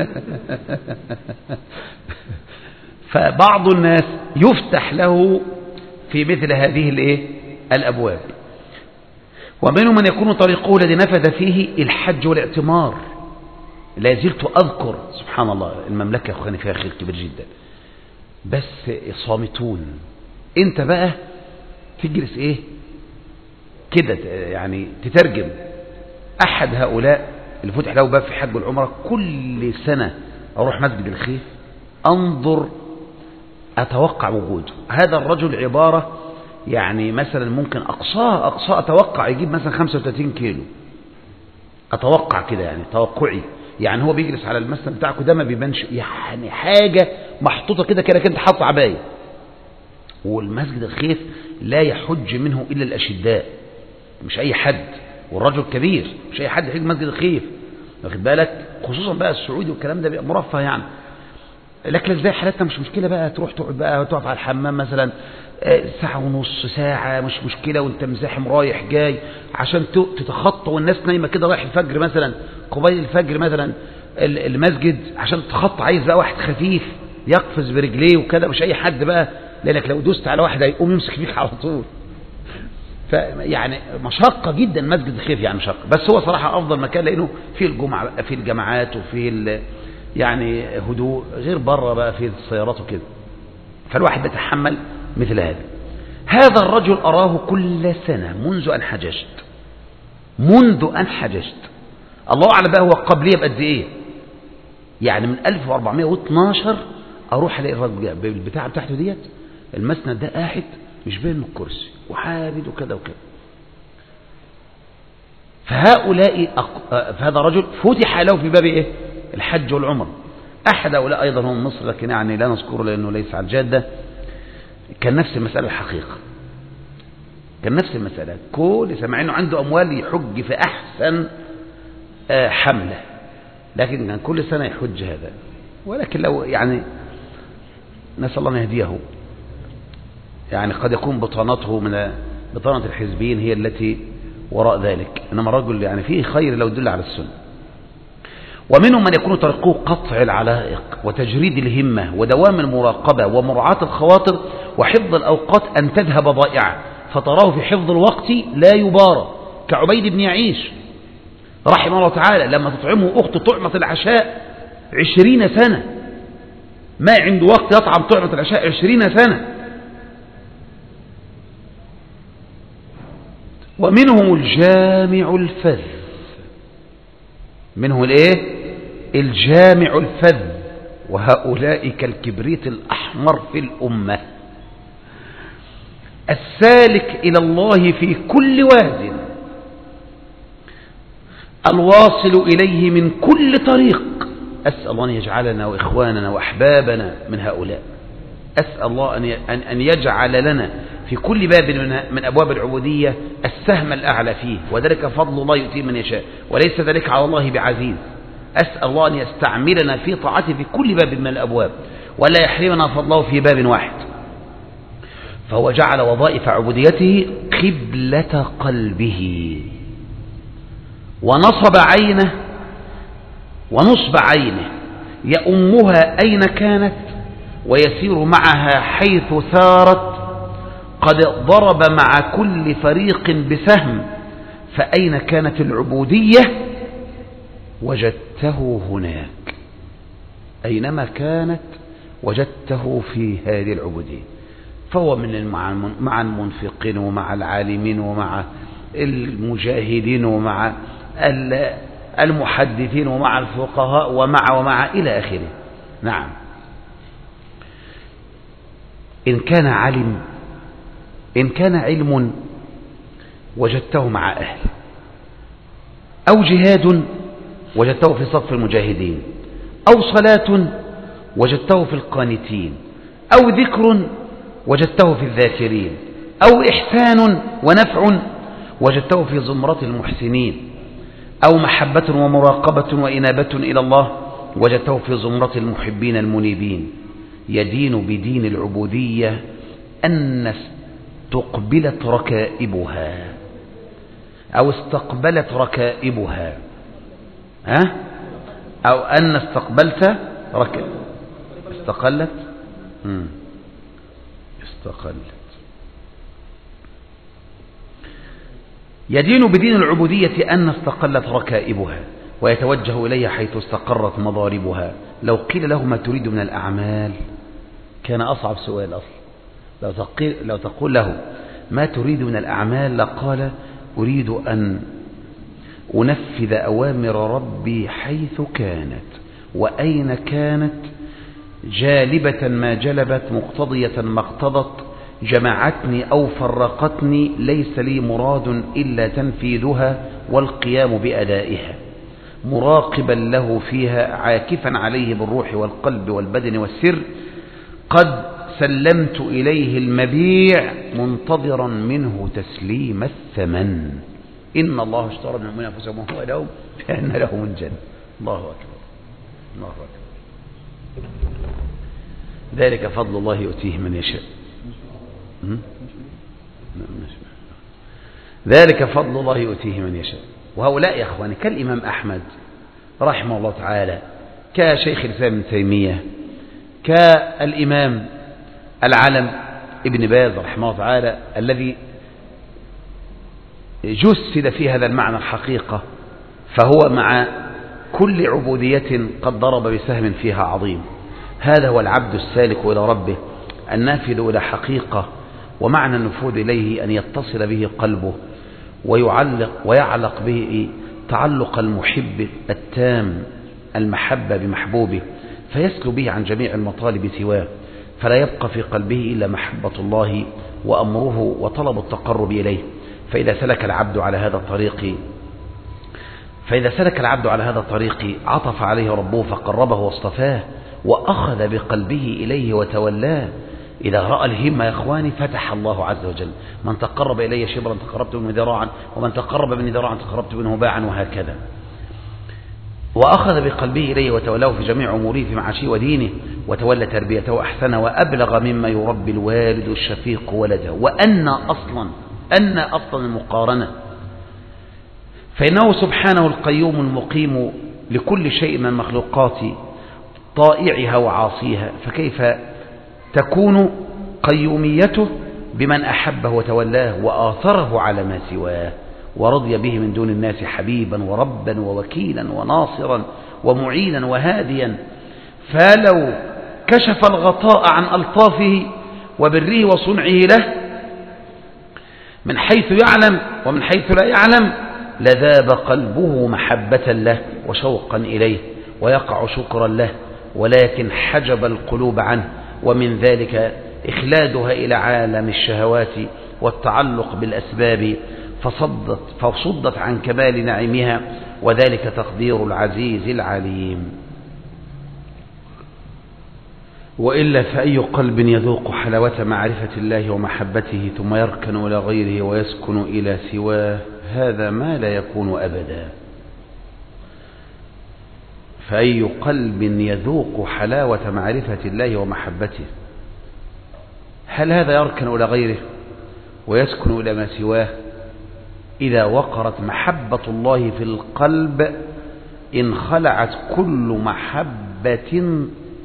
فبعض الناس يفتح له في مثل هذه الإيه الأبواب، ومنهم من يكون طريقه الذي نفذ فيه الحج والاعتمار. لا زلت أذكر سبحان الله المملكة أخواني فيها خير كبير جدا، بس صامتون. أنت بقى تجلس إيه كده يعني تترجم. أحد هؤلاء اللي فتح له باب في حج والعمرة كل سنة أروح مسجد الخيف أنظر أتوقع وجوده. هذا الرجل عبارة يعني مثلا ممكن أقصاه أتوقع يجيب مثلا 35 كيلو، أتوقع كده يعني توقعي، يعني هو بيجلس على المسند بتاعك ده ما بيبانش يعني حاجة محطوطة كده كنت حاطط عباية. والمسجد الخيف لا يحج منه إلا الأشداء، مش أي حد، والرجل كبير مش أي حد يحج مسجد الخيف، واخد بالك، خصوصا بقى السعودي والكلام ده مرفه يعني. لكن زي حالتنا مش مشكلة بقى تروح تقعد بقى وتقف على الحمام مثلا 1.5 ساعة مش مشكلة وانت مزاحم رايح جاي عشان تتخطى والناس نايمة كده رايح الفجر مثلا قبيل الفجر مثلا المسجد عشان تتخطى، عايز بقى واحد خفيف يقفز برجليه وكده، مش أي حد بقى، لأنك لو دوست على واحد هيقوم يمسك فيك على طول. فيعني مشقة جدا مسجد الخيف يعني مشقة، بس هو صراحة أفضل مكان لأنه في الجمعة في الجماعات وفي يعني هدوء غير بره بقى في السيارات وكده، فالواحد يتحمل مثل هذا الرجل أراه كل سنة منذ أن حججت الله أعلم بقى هو قبلية بقد إيه، يعني من 1412 أروح ألاقي الرجل بالبتاعة بتاعته ديت المسند ده قاعد مش باين من الكرسي وحابد وكذا وكذا. فهذا الرجل فتح له في باب إيه الحج والعمر. أحد هؤلاء أيضا هو من مصر لكن يعني لا نذكره لأنه ليس على الجادة، كان نفس المسألة الحقيقة، كان نفس المسألة، كل سمع إنه عنده أموال يحج في أحسن حملة، لكن كان كل سنة يحج هذا. ولكن لو يعني نسأل الله أن يهديه، يعني قد يكون بطانته من بطانة الحزبين هي التي وراء ذلك، إنما الرجل يعني فيه خير لو دل على السنة. ومنهم من يكون طريقه قطع العلائق وتجريد الهمة ودوام المراقبة ومراعاة الخواطر وحفظ الأوقات أن تذهب ضائعة، فتراه في حفظ الوقت لا يبارى، كعبيد بن يعيش رحمه الله تعالى لما تطعمه أخت طعمة العشاء 20 سنة، ما عنده وقت يطعم طعمة العشاء 20 سنة. ومنهم الجامع الفذ، منهم الايه؟ الجامع الفذ، وهؤلاء كالكبريت الأحمر في الأمة، السالك إلى الله في كل واد، الواصل إليه من كل طريق. أسأل الله أن يجعلنا وإخواننا وأحبابنا من هؤلاء. أسأل الله أن يجعل لنا في كل باب من أبواب العبودية السهم الأعلى فيه، وذلك فضل الله يؤتيه من يشاء، وليس ذلك على الله بعزيز. أسأل الله أن يستعملنا في طاعته في كل باب من الأبواب، ولا يحرمنا فضله في باب واحد. فهو جعل وظائف عبوديته قبلة قلبه، ونصب عينه ونصب عينه يأمها أين كانت ويسير معها حيث ثارت، قد ضرب مع كل فريق بسهم، فأين كانت العبودية وجدته هناك، أينما كانت وجدته في هذه العبودية. فهو مع المنفقين ومع العالمين ومع المجاهدين ومع المحدثين ومع الفقهاء ومع إلى آخره. نعم، إن كان علم وجدته مع أهله، أو جهاد وجدته في صف المجاهدين، أو صلاة وجدته في القانتين، أو ذكر وجدته في الذاكرين، أو إحسان ونفع وجدته في زمرة المحسنين، أو محبة ومراقبة وإنابة إلى الله وجدته في زمرة المحبين المنيبين. يدين بدين العبودية أن استقبلت ركائبها أو استقبلت ركائبها، أو أن استقبلت استقلت يدين بدين العبودية أن استقلت ركائبها ويتوجه إليها حيث استقرت مضاربها. لو قيل له ما تريد من الأعمال كان أصعب سؤال أصلا. لو تقول له ما تريد من الأعمال لقال أريد أن أنفذ أوامر ربي حيث كانت وأين كانت، جالبة ما جلبت، مقتضية ما اقتضت، جمعتني أو فرقتني، ليس لي مراد إلا تنفيذها والقيام بأدائها، مراقبا له فيها، عاكفا عليه بالروح والقلب والبدن والسر، قد سلمت إليه المبيع منتظرا منه تسليم الثمن. إن الله اشترى من المؤمنين أنفسهم وهو لهم بأن لهم الجنة. الله أكبر، الله أكبر. ذلك فضل الله يؤتيه من يشاء. ذلك فضل الله يؤتيه من يشاء. وهؤلاء يا أخواني كالإمام أحمد رحمه الله تعالى، كشيخ الإسلام ابن تيمية، كالإمام العلم ابن باز رحمه الله تعالى، الذي جسد في هذا المعنى الحقيقة، فهو مع كل عبودية قد ضرب بسهم فيها عظيم. هذا هو العبد السالك إلى ربه، النافذ إلى حقيقة، ومعنى النفوذ إليه أن يتصل به قلبه ويعلق به تعلق المحب التام، المحبة بمحبوبه، فيسلو به عن جميع المطالب سواه، فلا يبقى في قلبه إلا محبة الله وأمره وطلب التقرب إليه. فإذا سلك العبد على هذا الطريق عطف عليه ربه فقربه واصطفاه وأخذ بقلبه إليه وتولاه. إذا رأى الهمة يا إخواني فتح الله عز وجل: من تقرب إلي شبرا تقربت منه ذراعا، ومن تقرب مني ذراعا تقربت منه باعا، وهكذا. وأخذ بقلبه إليه وتولاه في جميع أموره في معاشه ودينه، وتولى تربيته أحسن وأبلغ مما يربي الوالد الشفيق ولده. وأن أصلا المقارنة، فإنه سبحانه القيوم المقيم لكل شيء من المخلوقات طائعها وعاصيها، فكيف تكون قيوميته بمن أحبه وتولاه وآثره على ما سواه ورضي به من دون الناس حبيبا وربا ووكيلا وناصرا ومعينا وهاديا؟ فلو كشف الغطاء عن ألطافه وبره وصنعه له من حيث يعلم ومن حيث لا يعلم لذاب قلبه محبة له وشوقا إليه ويقع شكرا له، ولكن حجب القلوب عنه، ومن ذلك إخلادها إلى عالم الشهوات والتعلق بالأسباب فصدت عن كمال نعمها، وذلك تقدير العزيز العليم. وإلا فأي قلب يذوق حلاوة معرفة الله ومحبته ثم يركن إلى غيره ويسكن إلى سواه، هذا ما لا يكون أبدا. فأي قلب يذوق حلاوة معرفة الله ومحبته، هل هذا يركن إلى غيره ويسكن إلى ما سواه؟ إذا وقرت محبة الله في القلب انخلعت كل محبة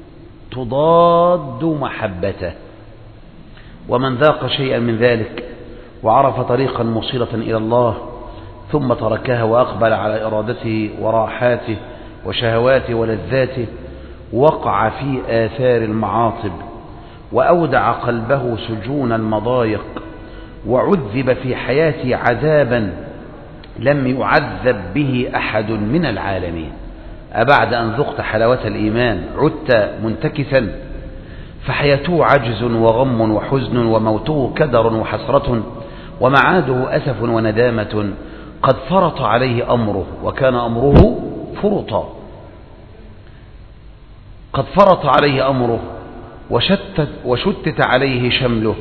تضاد محبته. ومن ذاق شيئا من ذلك وعرف طريقا موصلة إلى الله ثم تركها وأقبل على إرادته وراحاته وشهواته ولذاته وقع في آثار المعاصب وأودع قلبه سجون المضايق وعذب في حياته عذابا لم يعذب به أحد من العالمين. أبعد أن ذقت حلاوة الإيمان عدت منتكسا؟ فحياته عجز وغم وحزن وموته كدر وحسرة ومعاده أسف وندامة. قد فرط عليه أمره وكان أمره فرطا، قد فرط عليه أمره وشتت عليه شمله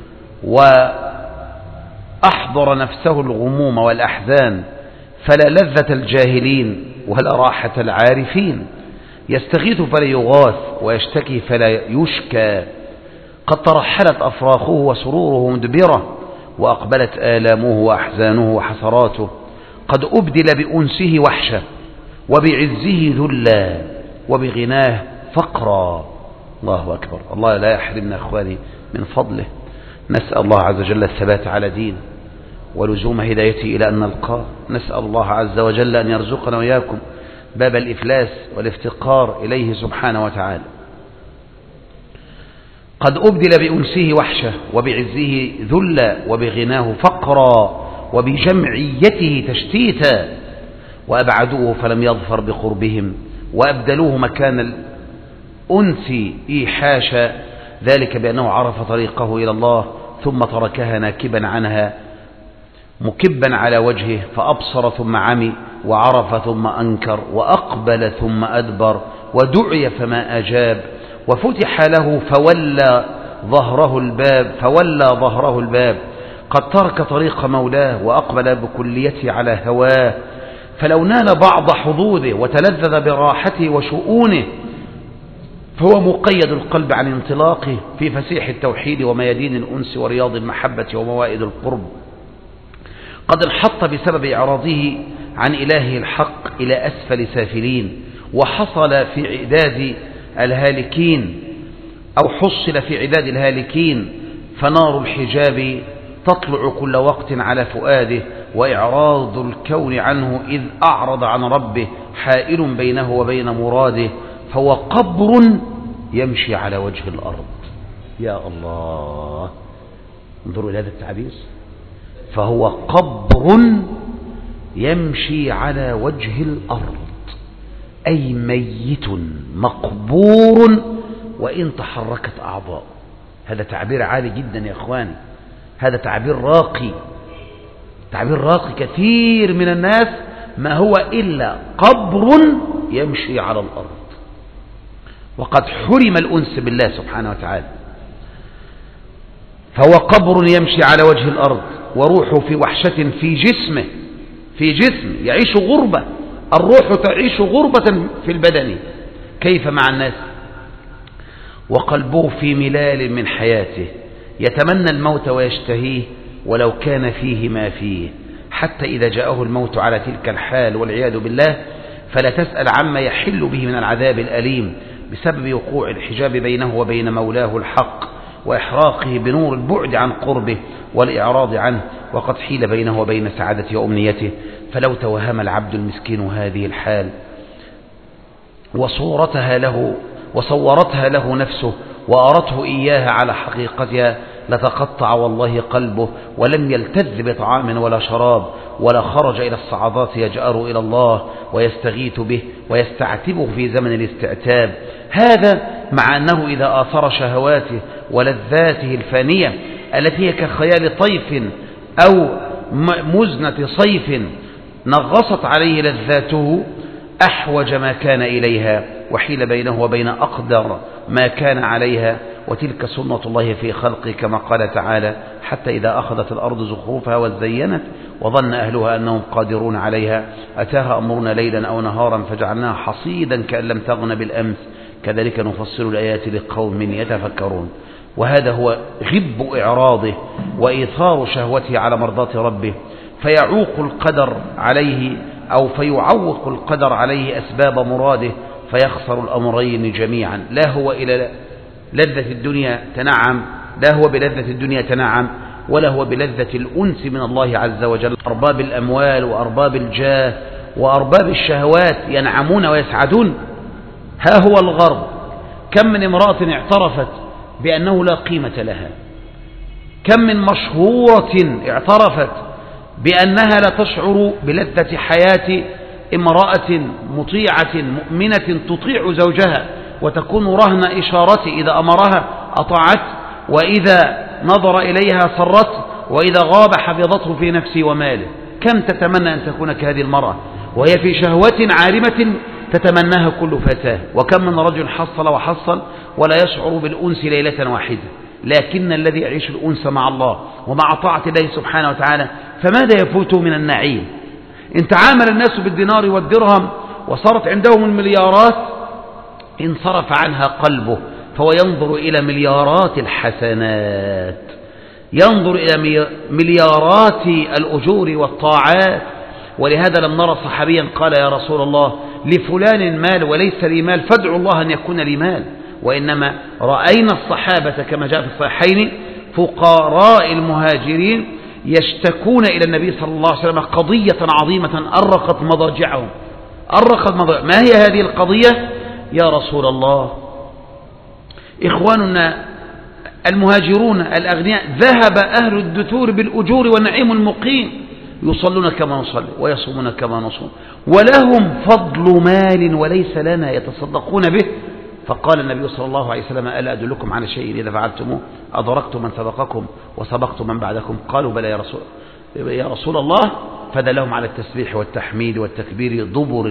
وأحضر نفسه الغموم والأحزان، فلا لذة الجاهلين ولا راحة العارفين. يستغيث فلا يغاث ويشتكي فلا يشكى. قد ترحلت أفراخه وسروره مدبرة وأقبلت آلامه وأحزانه وحسراته. قد أبدل بأنسه وحشة وبعزه ذلا وبغناه فقرا. الله أكبر. الله لا يحرمنا أخواني من فضله. نسأل الله عز وجل الثبات على دين ولزوم هدايته إلى أن نلقاه. نسأل الله عز وجل أن يرزقنا وإياكم باب الإفلاس والافتقار إليه سبحانه وتعالى. قد أبدل بأنسه وحشة وبعزه ذلا وبغناه فقرا وبجمعيته تشتيتا. وأبعدوه فلم يظفر بقربهم وأبدلوه مكان الأنس إيحاشا، ذلك بأنه عرف طريقه إلى الله ثم تركها ناكبا عنها مكبا على وجهه، فأبصر ثم عمي وعرف ثم أنكر وأقبل ثم أدبر ودعي فما أجاب وفتح له فولى ظهره الباب. قد ترك طريق مولاه وأقبل بكليته على هواه، فلو نال بعض حظوظه وتلذذ براحته وشؤونه فهو مقيد القلب عن انطلاقه في فسيح التوحيد وميادين الأنس ورياض المحبة وموائد القرب. قد انحط بسبب إعراضه عن إلهه الحق إلى أسفل سافلين، وحصل في عداد الهالكين أو حصل في عداد الهالكين، فنار الحجاب تطلع كل وقت على فؤاده، وإعراض الكون عنه إذ أعرض عن ربه حائل بينه وبين مراده، فهو قبر يمشي على وجه الأرض. يا الله، انظروا إلى هذا التعبير، فهو قبر يمشي على وجه الأرض، أي ميت مقبور وإن تحركت أعضاء. هذا تعبير عالي جدا يا إخواني، هذا تعبير راقي، تعبير راقي. كثير من الناس ما هو إلا قبر يمشي على الأرض، وقد حرم الأنس بالله سبحانه وتعالى. فهو قبر يمشي على وجه الأرض وروحه في وحشة في جسم يعيش غربة. الروح تعيش غربة في البدن، كيف مع الناس؟ وقلبه في ملال من حياته يتمنى الموت ويشتهيه ولو كان فيه ما فيه، حتى إذا جاءه الموت على تلك الحال والعياذ بالله فلا تسأل عما يحل به من العذاب الأليم بسبب وقوع الحجاب بينه وبين مولاه الحق وإحراقه بنور البعد عن قربه والإعراض عنه، وقد حيل بينه وبين سعادته وأمنيته. فلو توهم العبد المسكين هذه الحال وصورتها له نفسه وأرته إياها على حقيقتها لتقطع والله قلبه، ولم يلتذ بطعام ولا شراب، ولا خرج إلى الصعدات يجأر إلى الله ويستغيث به ويستعتبه في زمن الاستعتاب. هذا مع أنه إذا آثر شهواته ولذاته الفانية التي هي كخيال طيف أو مزنة صيف نغصت عليه لذاته أحوج ما كان إليها، وحيل بينه وبين أقدر ما كان عليها. وتلك سنة الله في خلقه كما قال تعالى: حتى إذا أخذت الأرض زخرفها وزينت وظن أهلها أنهم قادرون عليها أتاها أمرنا ليلا أو نهارا فجعلناها حصيدا كأن لم تغن بالأمس كذلك نفصل الآيات لقوم يتفكرون. وهذا هو غب إعراضه وإيثار شهوته على مرضاة ربه، فيعوق القدر عليه أسباب مراده فيخسر الأمرين جميعا. لا هو بلذة الدنيا تنعم ولا هو بلذة الأنس من الله عز وجل. أرباب الأموال وأرباب الجاه وأرباب الشهوات ينعمون ويسعدون. ها هو الغرب، كم من امرأة اعترفت بأنه لا قيمة لها، كم من مشهورة اعترفت بأنها لا تشعر بلذة حياة امرأة مطيعة مؤمنة تطيع زوجها وتكون رهن إشارته، إذا أمرها أطاعت، وإذا نظر إليها سرت، وإذا غاب حفظته في نفسه وماله. كم تتمنى أن تكون كهذه المرأة وهي في شهوة عارمة تتمناها كل فتاة. وكم من رجل حصل ولا يشعر بالأنس ليلة واحدة، لكن الذي يعيش الأنس مع الله ومع طاعة الله سبحانه وتعالى فماذا يفوته من النعيم؟ إن تعامل الناس بالدينار والدرهم وصارت عندهم المليارات انصرف عنها قلبه، فهو ينظر إلى مليارات الحسنات، ينظر إلى مليارات الأجور والطاعات. ولهذا لم نرى صحابيا قال: يا رسول الله لفلان مال وليس لي مال فادعوا الله أن يكون لي مال. وإنما رأينا الصحابة كما جاء في الصحيحين فقراء المهاجرين يشتكون إلى النبي صلى الله عليه وسلم قضية عظيمة أرقت مضاجعهم. ما هي هذه القضية؟ يا رسول الله إخواننا المهاجرون الأغنياء ذهب أهل الدثور بالأجور والنعيم المقيم، يصلون كما نصلي ويصومون كما نصوم ولهم فضل مال وليس لنا يتصدقون به. فقال النبي صلى الله عليه وسلم: ألا أدلكم على شيء إذا فعلتموه أدركتم من سبقكم وسبقتم من بعدكم؟ قالوا: بلى يا رسول الله. فدلهم على التسبيح والتحميد والتكبير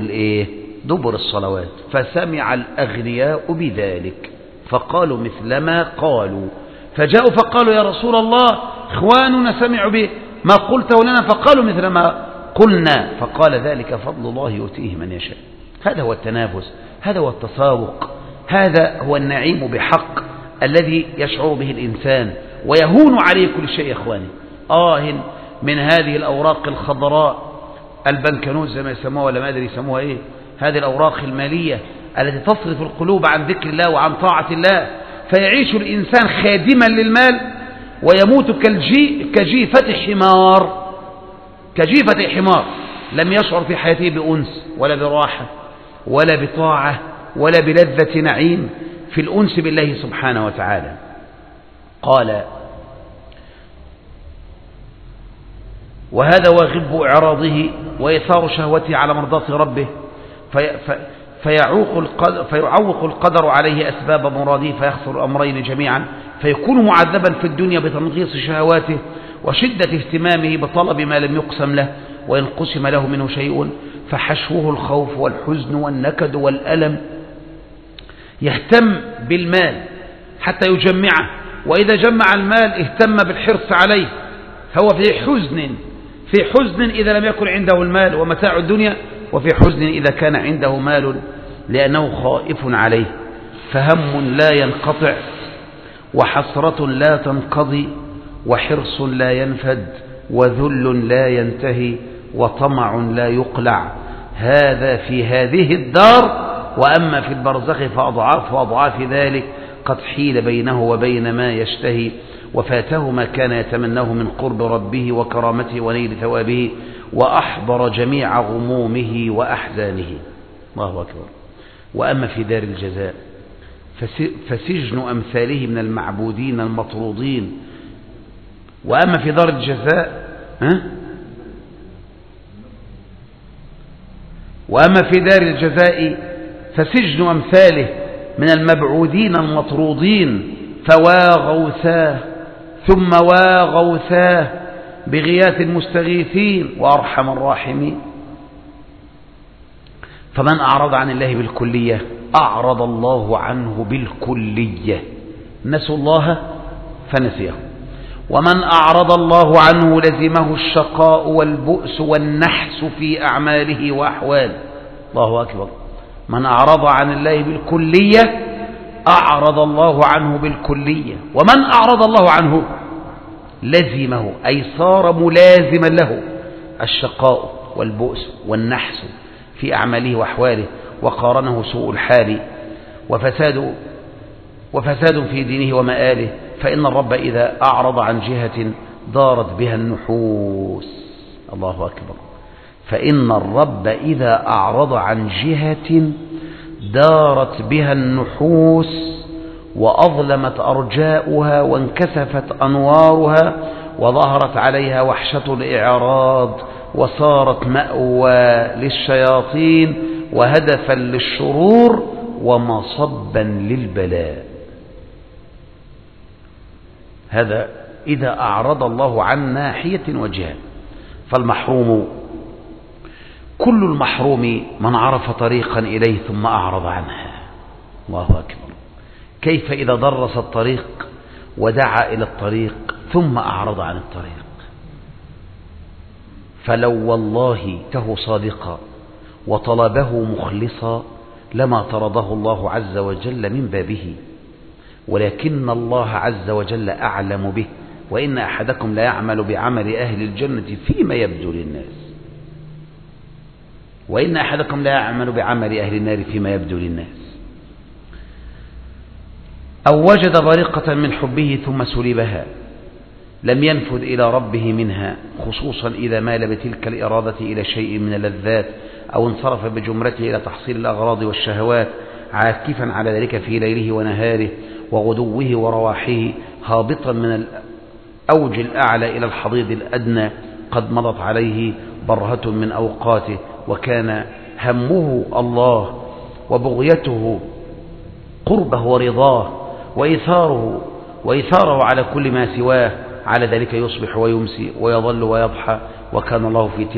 دبر الصلوات. فسمع الأغنياء بذلك فقالوا مثل ما قالوا، فجاءوا فقالوا: يا رسول الله إخواننا سمعوا بما قلته لنا فقالوا مثل ما قلنا. فقال: ذلك فضل الله يؤتيه من يشاء. هذا هو التنافس، هذا هو التسابق، هذا هو النعيم بحق الذي يشعر به الإنسان ويهون عليه كل شيء. يا إخواني، من هذه الأوراق الخضراء البنكنوز زي ما يسموها ولا ما أدري يسموها إيه، هذه الأوراق المالية التي تصرف القلوب عن ذكر الله وعن طاعة الله، فيعيش الإنسان خادما للمال ويموت كجيفة حمار لم يشعر في حياته بأنس ولا براحة ولا بطاعة ولا بلذة نعيم في الأنس بالله سبحانه وتعالى. قال: وهذا وغب إعراضه وإثار شهوته على مرضاة ربه، فيعوق القدر عليه أسباب مراده فيخسر الأمرين جميعا، فيكون معذبا في الدنيا بتنغيص شهواته وشدة اهتمامه بطلب ما لم يقسم له، وإن قسم له منه شيء فحشوه الخوف والحزن والنكد والألم. يهتم بالمال حتى يجمعه، وإذا جمع المال اهتم بالحرص عليه، فهو في حزن إذا لم يكن عنده المال ومتاع الدنيا، وفي حزن إذا كان عنده مال لأنه خائف عليه. فهم لا ينقطع وحسرة لا تنقضي وحرص لا ينفد وذل لا ينتهي وطمع لا يقلع. هذا في هذه الدار، وأما في البرزخ فأضعاف وأضعاف ذلك قد حيل بينه وبين ما يشتهي، وفاته ما كان يتمناه من قرب ربه وكرامته ونيل ثوابه، وأحضر جميع غمومه وأحزانه. الله أكبر. وأما في دار الجزاء فسجن أمثاله من المعبودين المطرودين. وأما في دار الجزاء وأما في دار الجزاء فسجن أمثاله من المبعودين المطرودين، فواغوثاه ثم واغوثاه بغياث المستغيثين وأرحم الراحمين. فمن أعرض عن الله بالكلية أعرض الله عنه بالكلية، نسوا الله فنسيه. ومن أعرض الله عنه لزمه الشقاء والبؤس والنحس في أعماله وأحواله. الله أكبر. من أعرض عن الله بالكلية أعرض الله عنه بالكلية، ومن أعرض الله عنه لزمه أي صار ملازما له الشقاء والبؤس والنحس في أعماله وأحواله، وقارنه سوء الحال وفساد في دينه ومآله. فإن الرب إذا أعرض عن جهة دارت بها النحوس. الله أكبر. فإن الرب إذا أعرض عن جهة دارت بها النحوس وأظلمت أرجاؤها وانكسفت أنوارها وظهرت عليها وحشة الإعراض وصارت مأوى للشياطين وهدفا للشرور ومصبا للبلاء. هذا إذا أعرض الله عن ناحية وجهة. فالمحروم كل المحروم من عرف طريقا إليه ثم أعرض عنها. الله أكبر. كيف إذا درس الطريق ودعا إلى الطريق ثم أعرض عن الطريق؟ فلو والله ته صادقا وطلبه مخلصا لما طرده الله عز وجل من بابه، ولكن الله عز وجل أعلم به. وإن أحدكم لا يعمل بعمل أهل الجنة فيما يبدو للناس، وإن أحدكم لا يعمل بعمل أهل النار فيما يبدو للناس. أو وجد بريقة من حبه ثم سلبها لم ينفذ إلى ربه منها، خصوصا إذا مال بتلك الإرادة إلى شيء من اللذات أو انصرف بجمرته إلى تحصيل الأغراض والشهوات، عاكفا على ذلك في ليله ونهاره وغدوه ورواحه، هابطا من الأوج الأعلى إلى الحضيض الأدنى، قد مضت عليه برهة من أوقاته وكان همه الله وبغيته قربه ورضاه وإيثاره على كل ما سواه. على ذلك يصبح ويمسي ويظل ويضحى، وكان الله في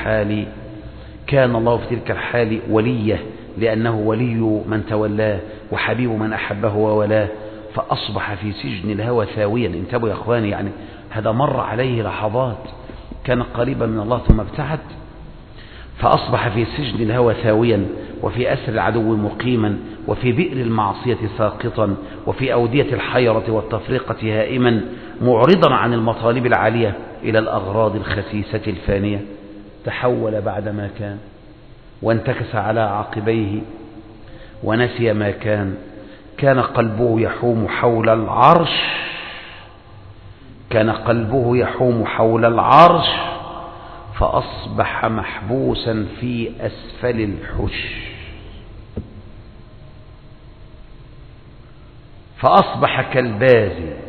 تلك الحال وليه، لأنه ولي من تولاه وحبيب من أحبه وولاه. فأصبح في سجن الهوى ثاويا. انتبهوا يا أخواني، يعني هذا مر عليه لحظات كان قريبا من الله ثم ابتعد. فأصبح في سجن الهوى ثاويا، وفي أسر العدو مقيما، وفي بئر المعصية ساقطا، وفي أودية الحيرة والتفرقة هائما، معرضا عن المطالب العالية إلى الأغراض الخسيسة الفانية. تحول بعدما كان وانتكس على عقبيه ونسي ما كان. كان قلبه يحوم حول العرش فأصبح محبوسا في أسفل الحش. فأصبح كالباز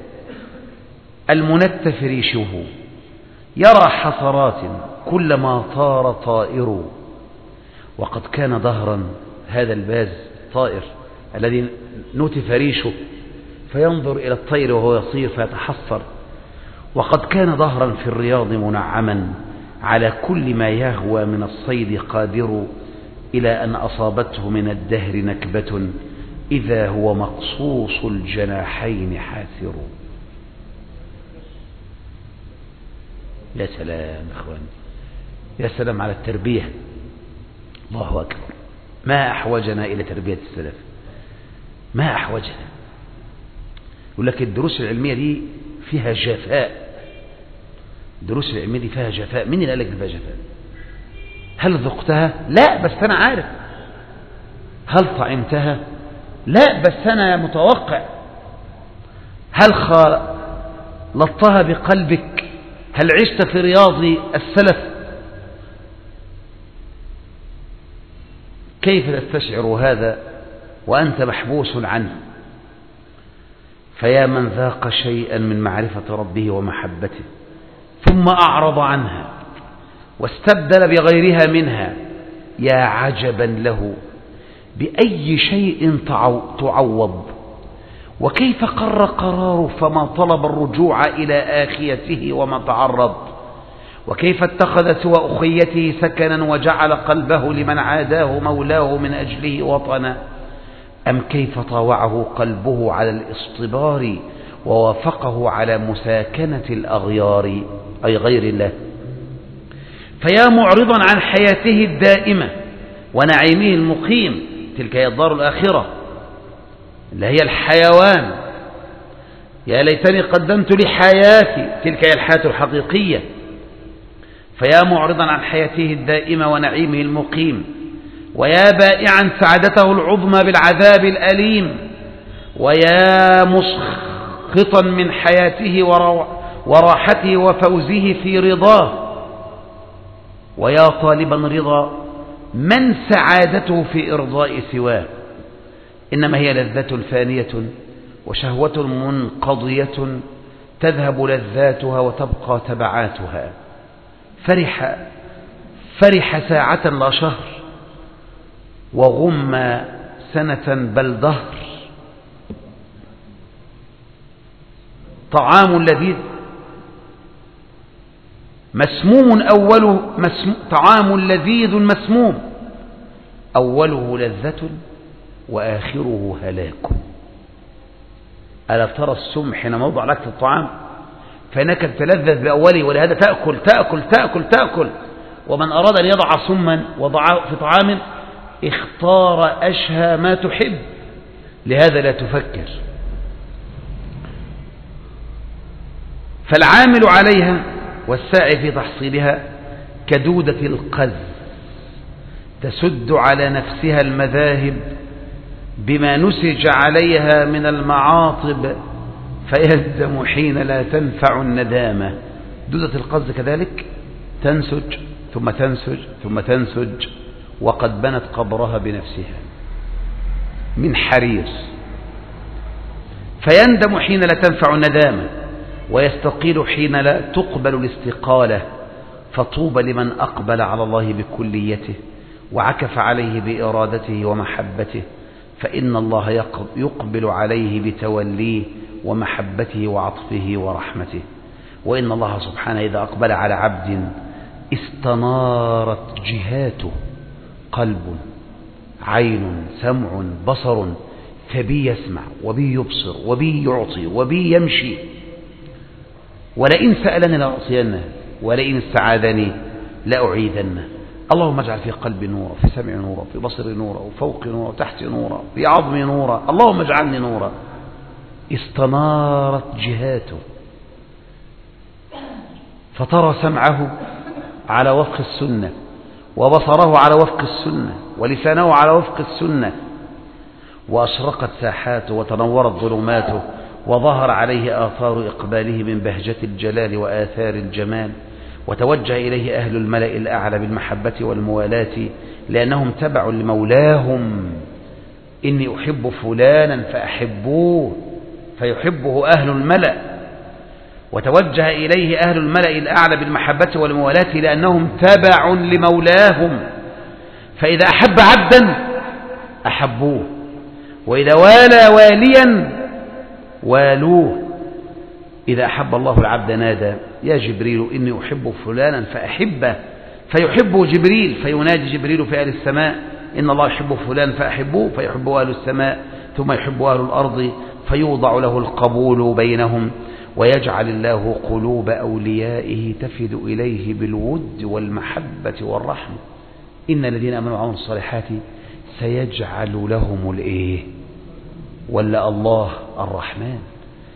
المنتف ريشه يرى حسرات كلما طار طائر. وقد كان دهرا هذا الباز الطائر الذي نتف ريشه فينظر إلى الطير وهو يصير فيتحسر. وقد كان دهرا في الرياض منعما على كل ما يهوى من الصيد قادر، إلى أن أصابته من الدهر نكبة إذا هو مقصوص الجناحين حاثر. يا سلام إخواني، يا سلام على التربية. الله أكبر. ما أحوجنا إلى تربية السلف، ما أحوجنا. يقول لك الدروس العلمية دي فيها جفاء. الدروس العلمية دي فيها جفاء. مين اللي قال لك فيها جفاء؟ هل ذقتها؟ لا بس أنا عارف. هل طعمتها؟ لا بس أنا متوقع. هل خلطتها بقلبك؟ هل عشت في رياض السلف؟ كيف تستشعر هذا وأنت محبوس عنه؟ فيا من ذاق شيئا من معرفة ربه ومحبته ثم أعرض عنها واستبدل بغيرها منها، يا عجبا له بأي شيء تعوض، وكيف قر قراره فما طلب الرجوع إلى آخيته وما تعرض، وكيف اتخذ سوى أخيته سكنا وجعل قلبه لمن عاداه مولاه من أجله وطنا، أم كيف طاوعه قلبه على الاصطبار ووافقه على مساكنة الأغيار أي غير الله. فيا معرضا عن حياته الدائمة ونعيمه المقيم، تلك هي الدار الآخرة اللي هي الحيوان، يا ليتني قدمت لحياتي، تلك هي الحياة الحقيقية. فيا معرضا عن حياته الدائمة ونعيمه المقيم، ويا بائعا سعادته العظمى بالعذاب الأليم، ويا مسخطا من حياته وراحته وفوزه في رضاه، ويا طالبا رضا من سعادته في إرضاء سواه، إنما هي لذة فانية وشهوة منقضية تذهب لذاتها وتبقى تبعاتها. فرح ساعة لا شهر، وغم سنة بل دهر. طعام لذيذ مسموم طعام لذيذ مسموم أوله لذة وآخره هلاك. ألا ترى السم حين موضع لك الطعام فإنك تتلذذ بأوله، ولهذا تأكل تأكل تأكل تأكل. ومن أراد أن يضع سما وضعه في طعام اختار أشهى ما تحب، لهذا لا تفكر. فالعامل عليها والساعي في تحصيلها كدودة القز تسد على نفسها المذاهب بما نسج عليها من المعاطب، فيندم حين لا تنفع الندامة. دودة القز كذلك تنسج ثم تنسج ثم تنسج، وقد بنت قبرها بنفسها من حرير، فيندم حين لا تنفع الندامة، ويستقيل حين لا تقبل الاستقالة. فطوبى لمن أقبل على الله بكليته وعكف عليه بإرادته ومحبته، فإن الله يقبل عليه بتوليه ومحبته وعطفه ورحمته. وإن الله سبحانه إذا أقبل على عبد استنارت جهاته، قلب عين سمع بصر، فبي يسمع وبي يبصر وبي يعطي وبي يمشي، ولئن سألني لأعطينه ولئن استعاذني لأعيذنه. اللهم اجعل في قلبي نورا، في سمعي نورا، في بصري نورا، وفوقي نورا، وتحتي نورا، في عظمي نورا، اللهم اجعلني نورا. استنارت جهاته، فترى سمعه على وفق السنة، وبصره على وفق السنة، ولسانه على وفق السنة، وأشرقت ساحاته وتنورت ظلماته، وظهر عليه آثار إقباله من بهجة الجلال وآثار الجمال، وتوجه إليه أهل الملأ الأعلى بالمحبة والموالاة، لأنهم تبع لمولاهم. إني أحب فلانا فأحبوه، فيحبه أهل الملأ. وتوجه إليه أهل الملأ الأعلى بالمحبة والموالاة لأنهم تبع لمولاهم، فإذا أحب عبدا أحبوه، وإذا والى واليا والوه. إذا أحب الله العبد نادى يا جبريل إني أحب فلانا فأحبه، فيحبه جبريل، فينادي جبريل في أهل السماء إن الله يحب فلان فأحبوه، فيحبه أهل السماء، ثم يحب أهل الأرض، فيوضع له القبول بينهم، ويجعل الله قلوب أوليائه تفد إليه بالود والمحبة والرحمة. إن الذين آمنوا وعملوا الصالحات سيجعل لهم الإيه ولا الله الرحمن،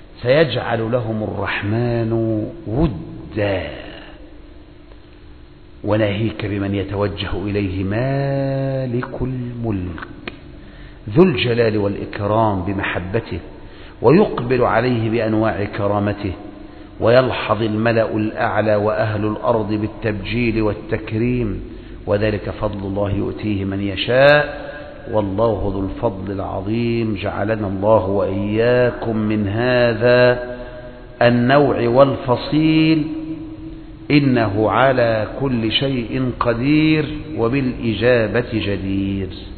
سيجعل لهم الرحمن ودا. وناهيك بمن يتوجه إليه مالك الملك ذو الجلال والإكرام بمحبته، ويقبل عليه بأنواع كرامته، ويلحظ الملأ الأعلى وأهل الأرض بالتبجيل والتكريم، وذلك فضل الله يؤتيه من يشاء، والله ذو الفضل العظيم. جعلنا الله وإياكم من هذا النوع والفصيل، إنه على كل شيء قدير وبالإجابة جدير.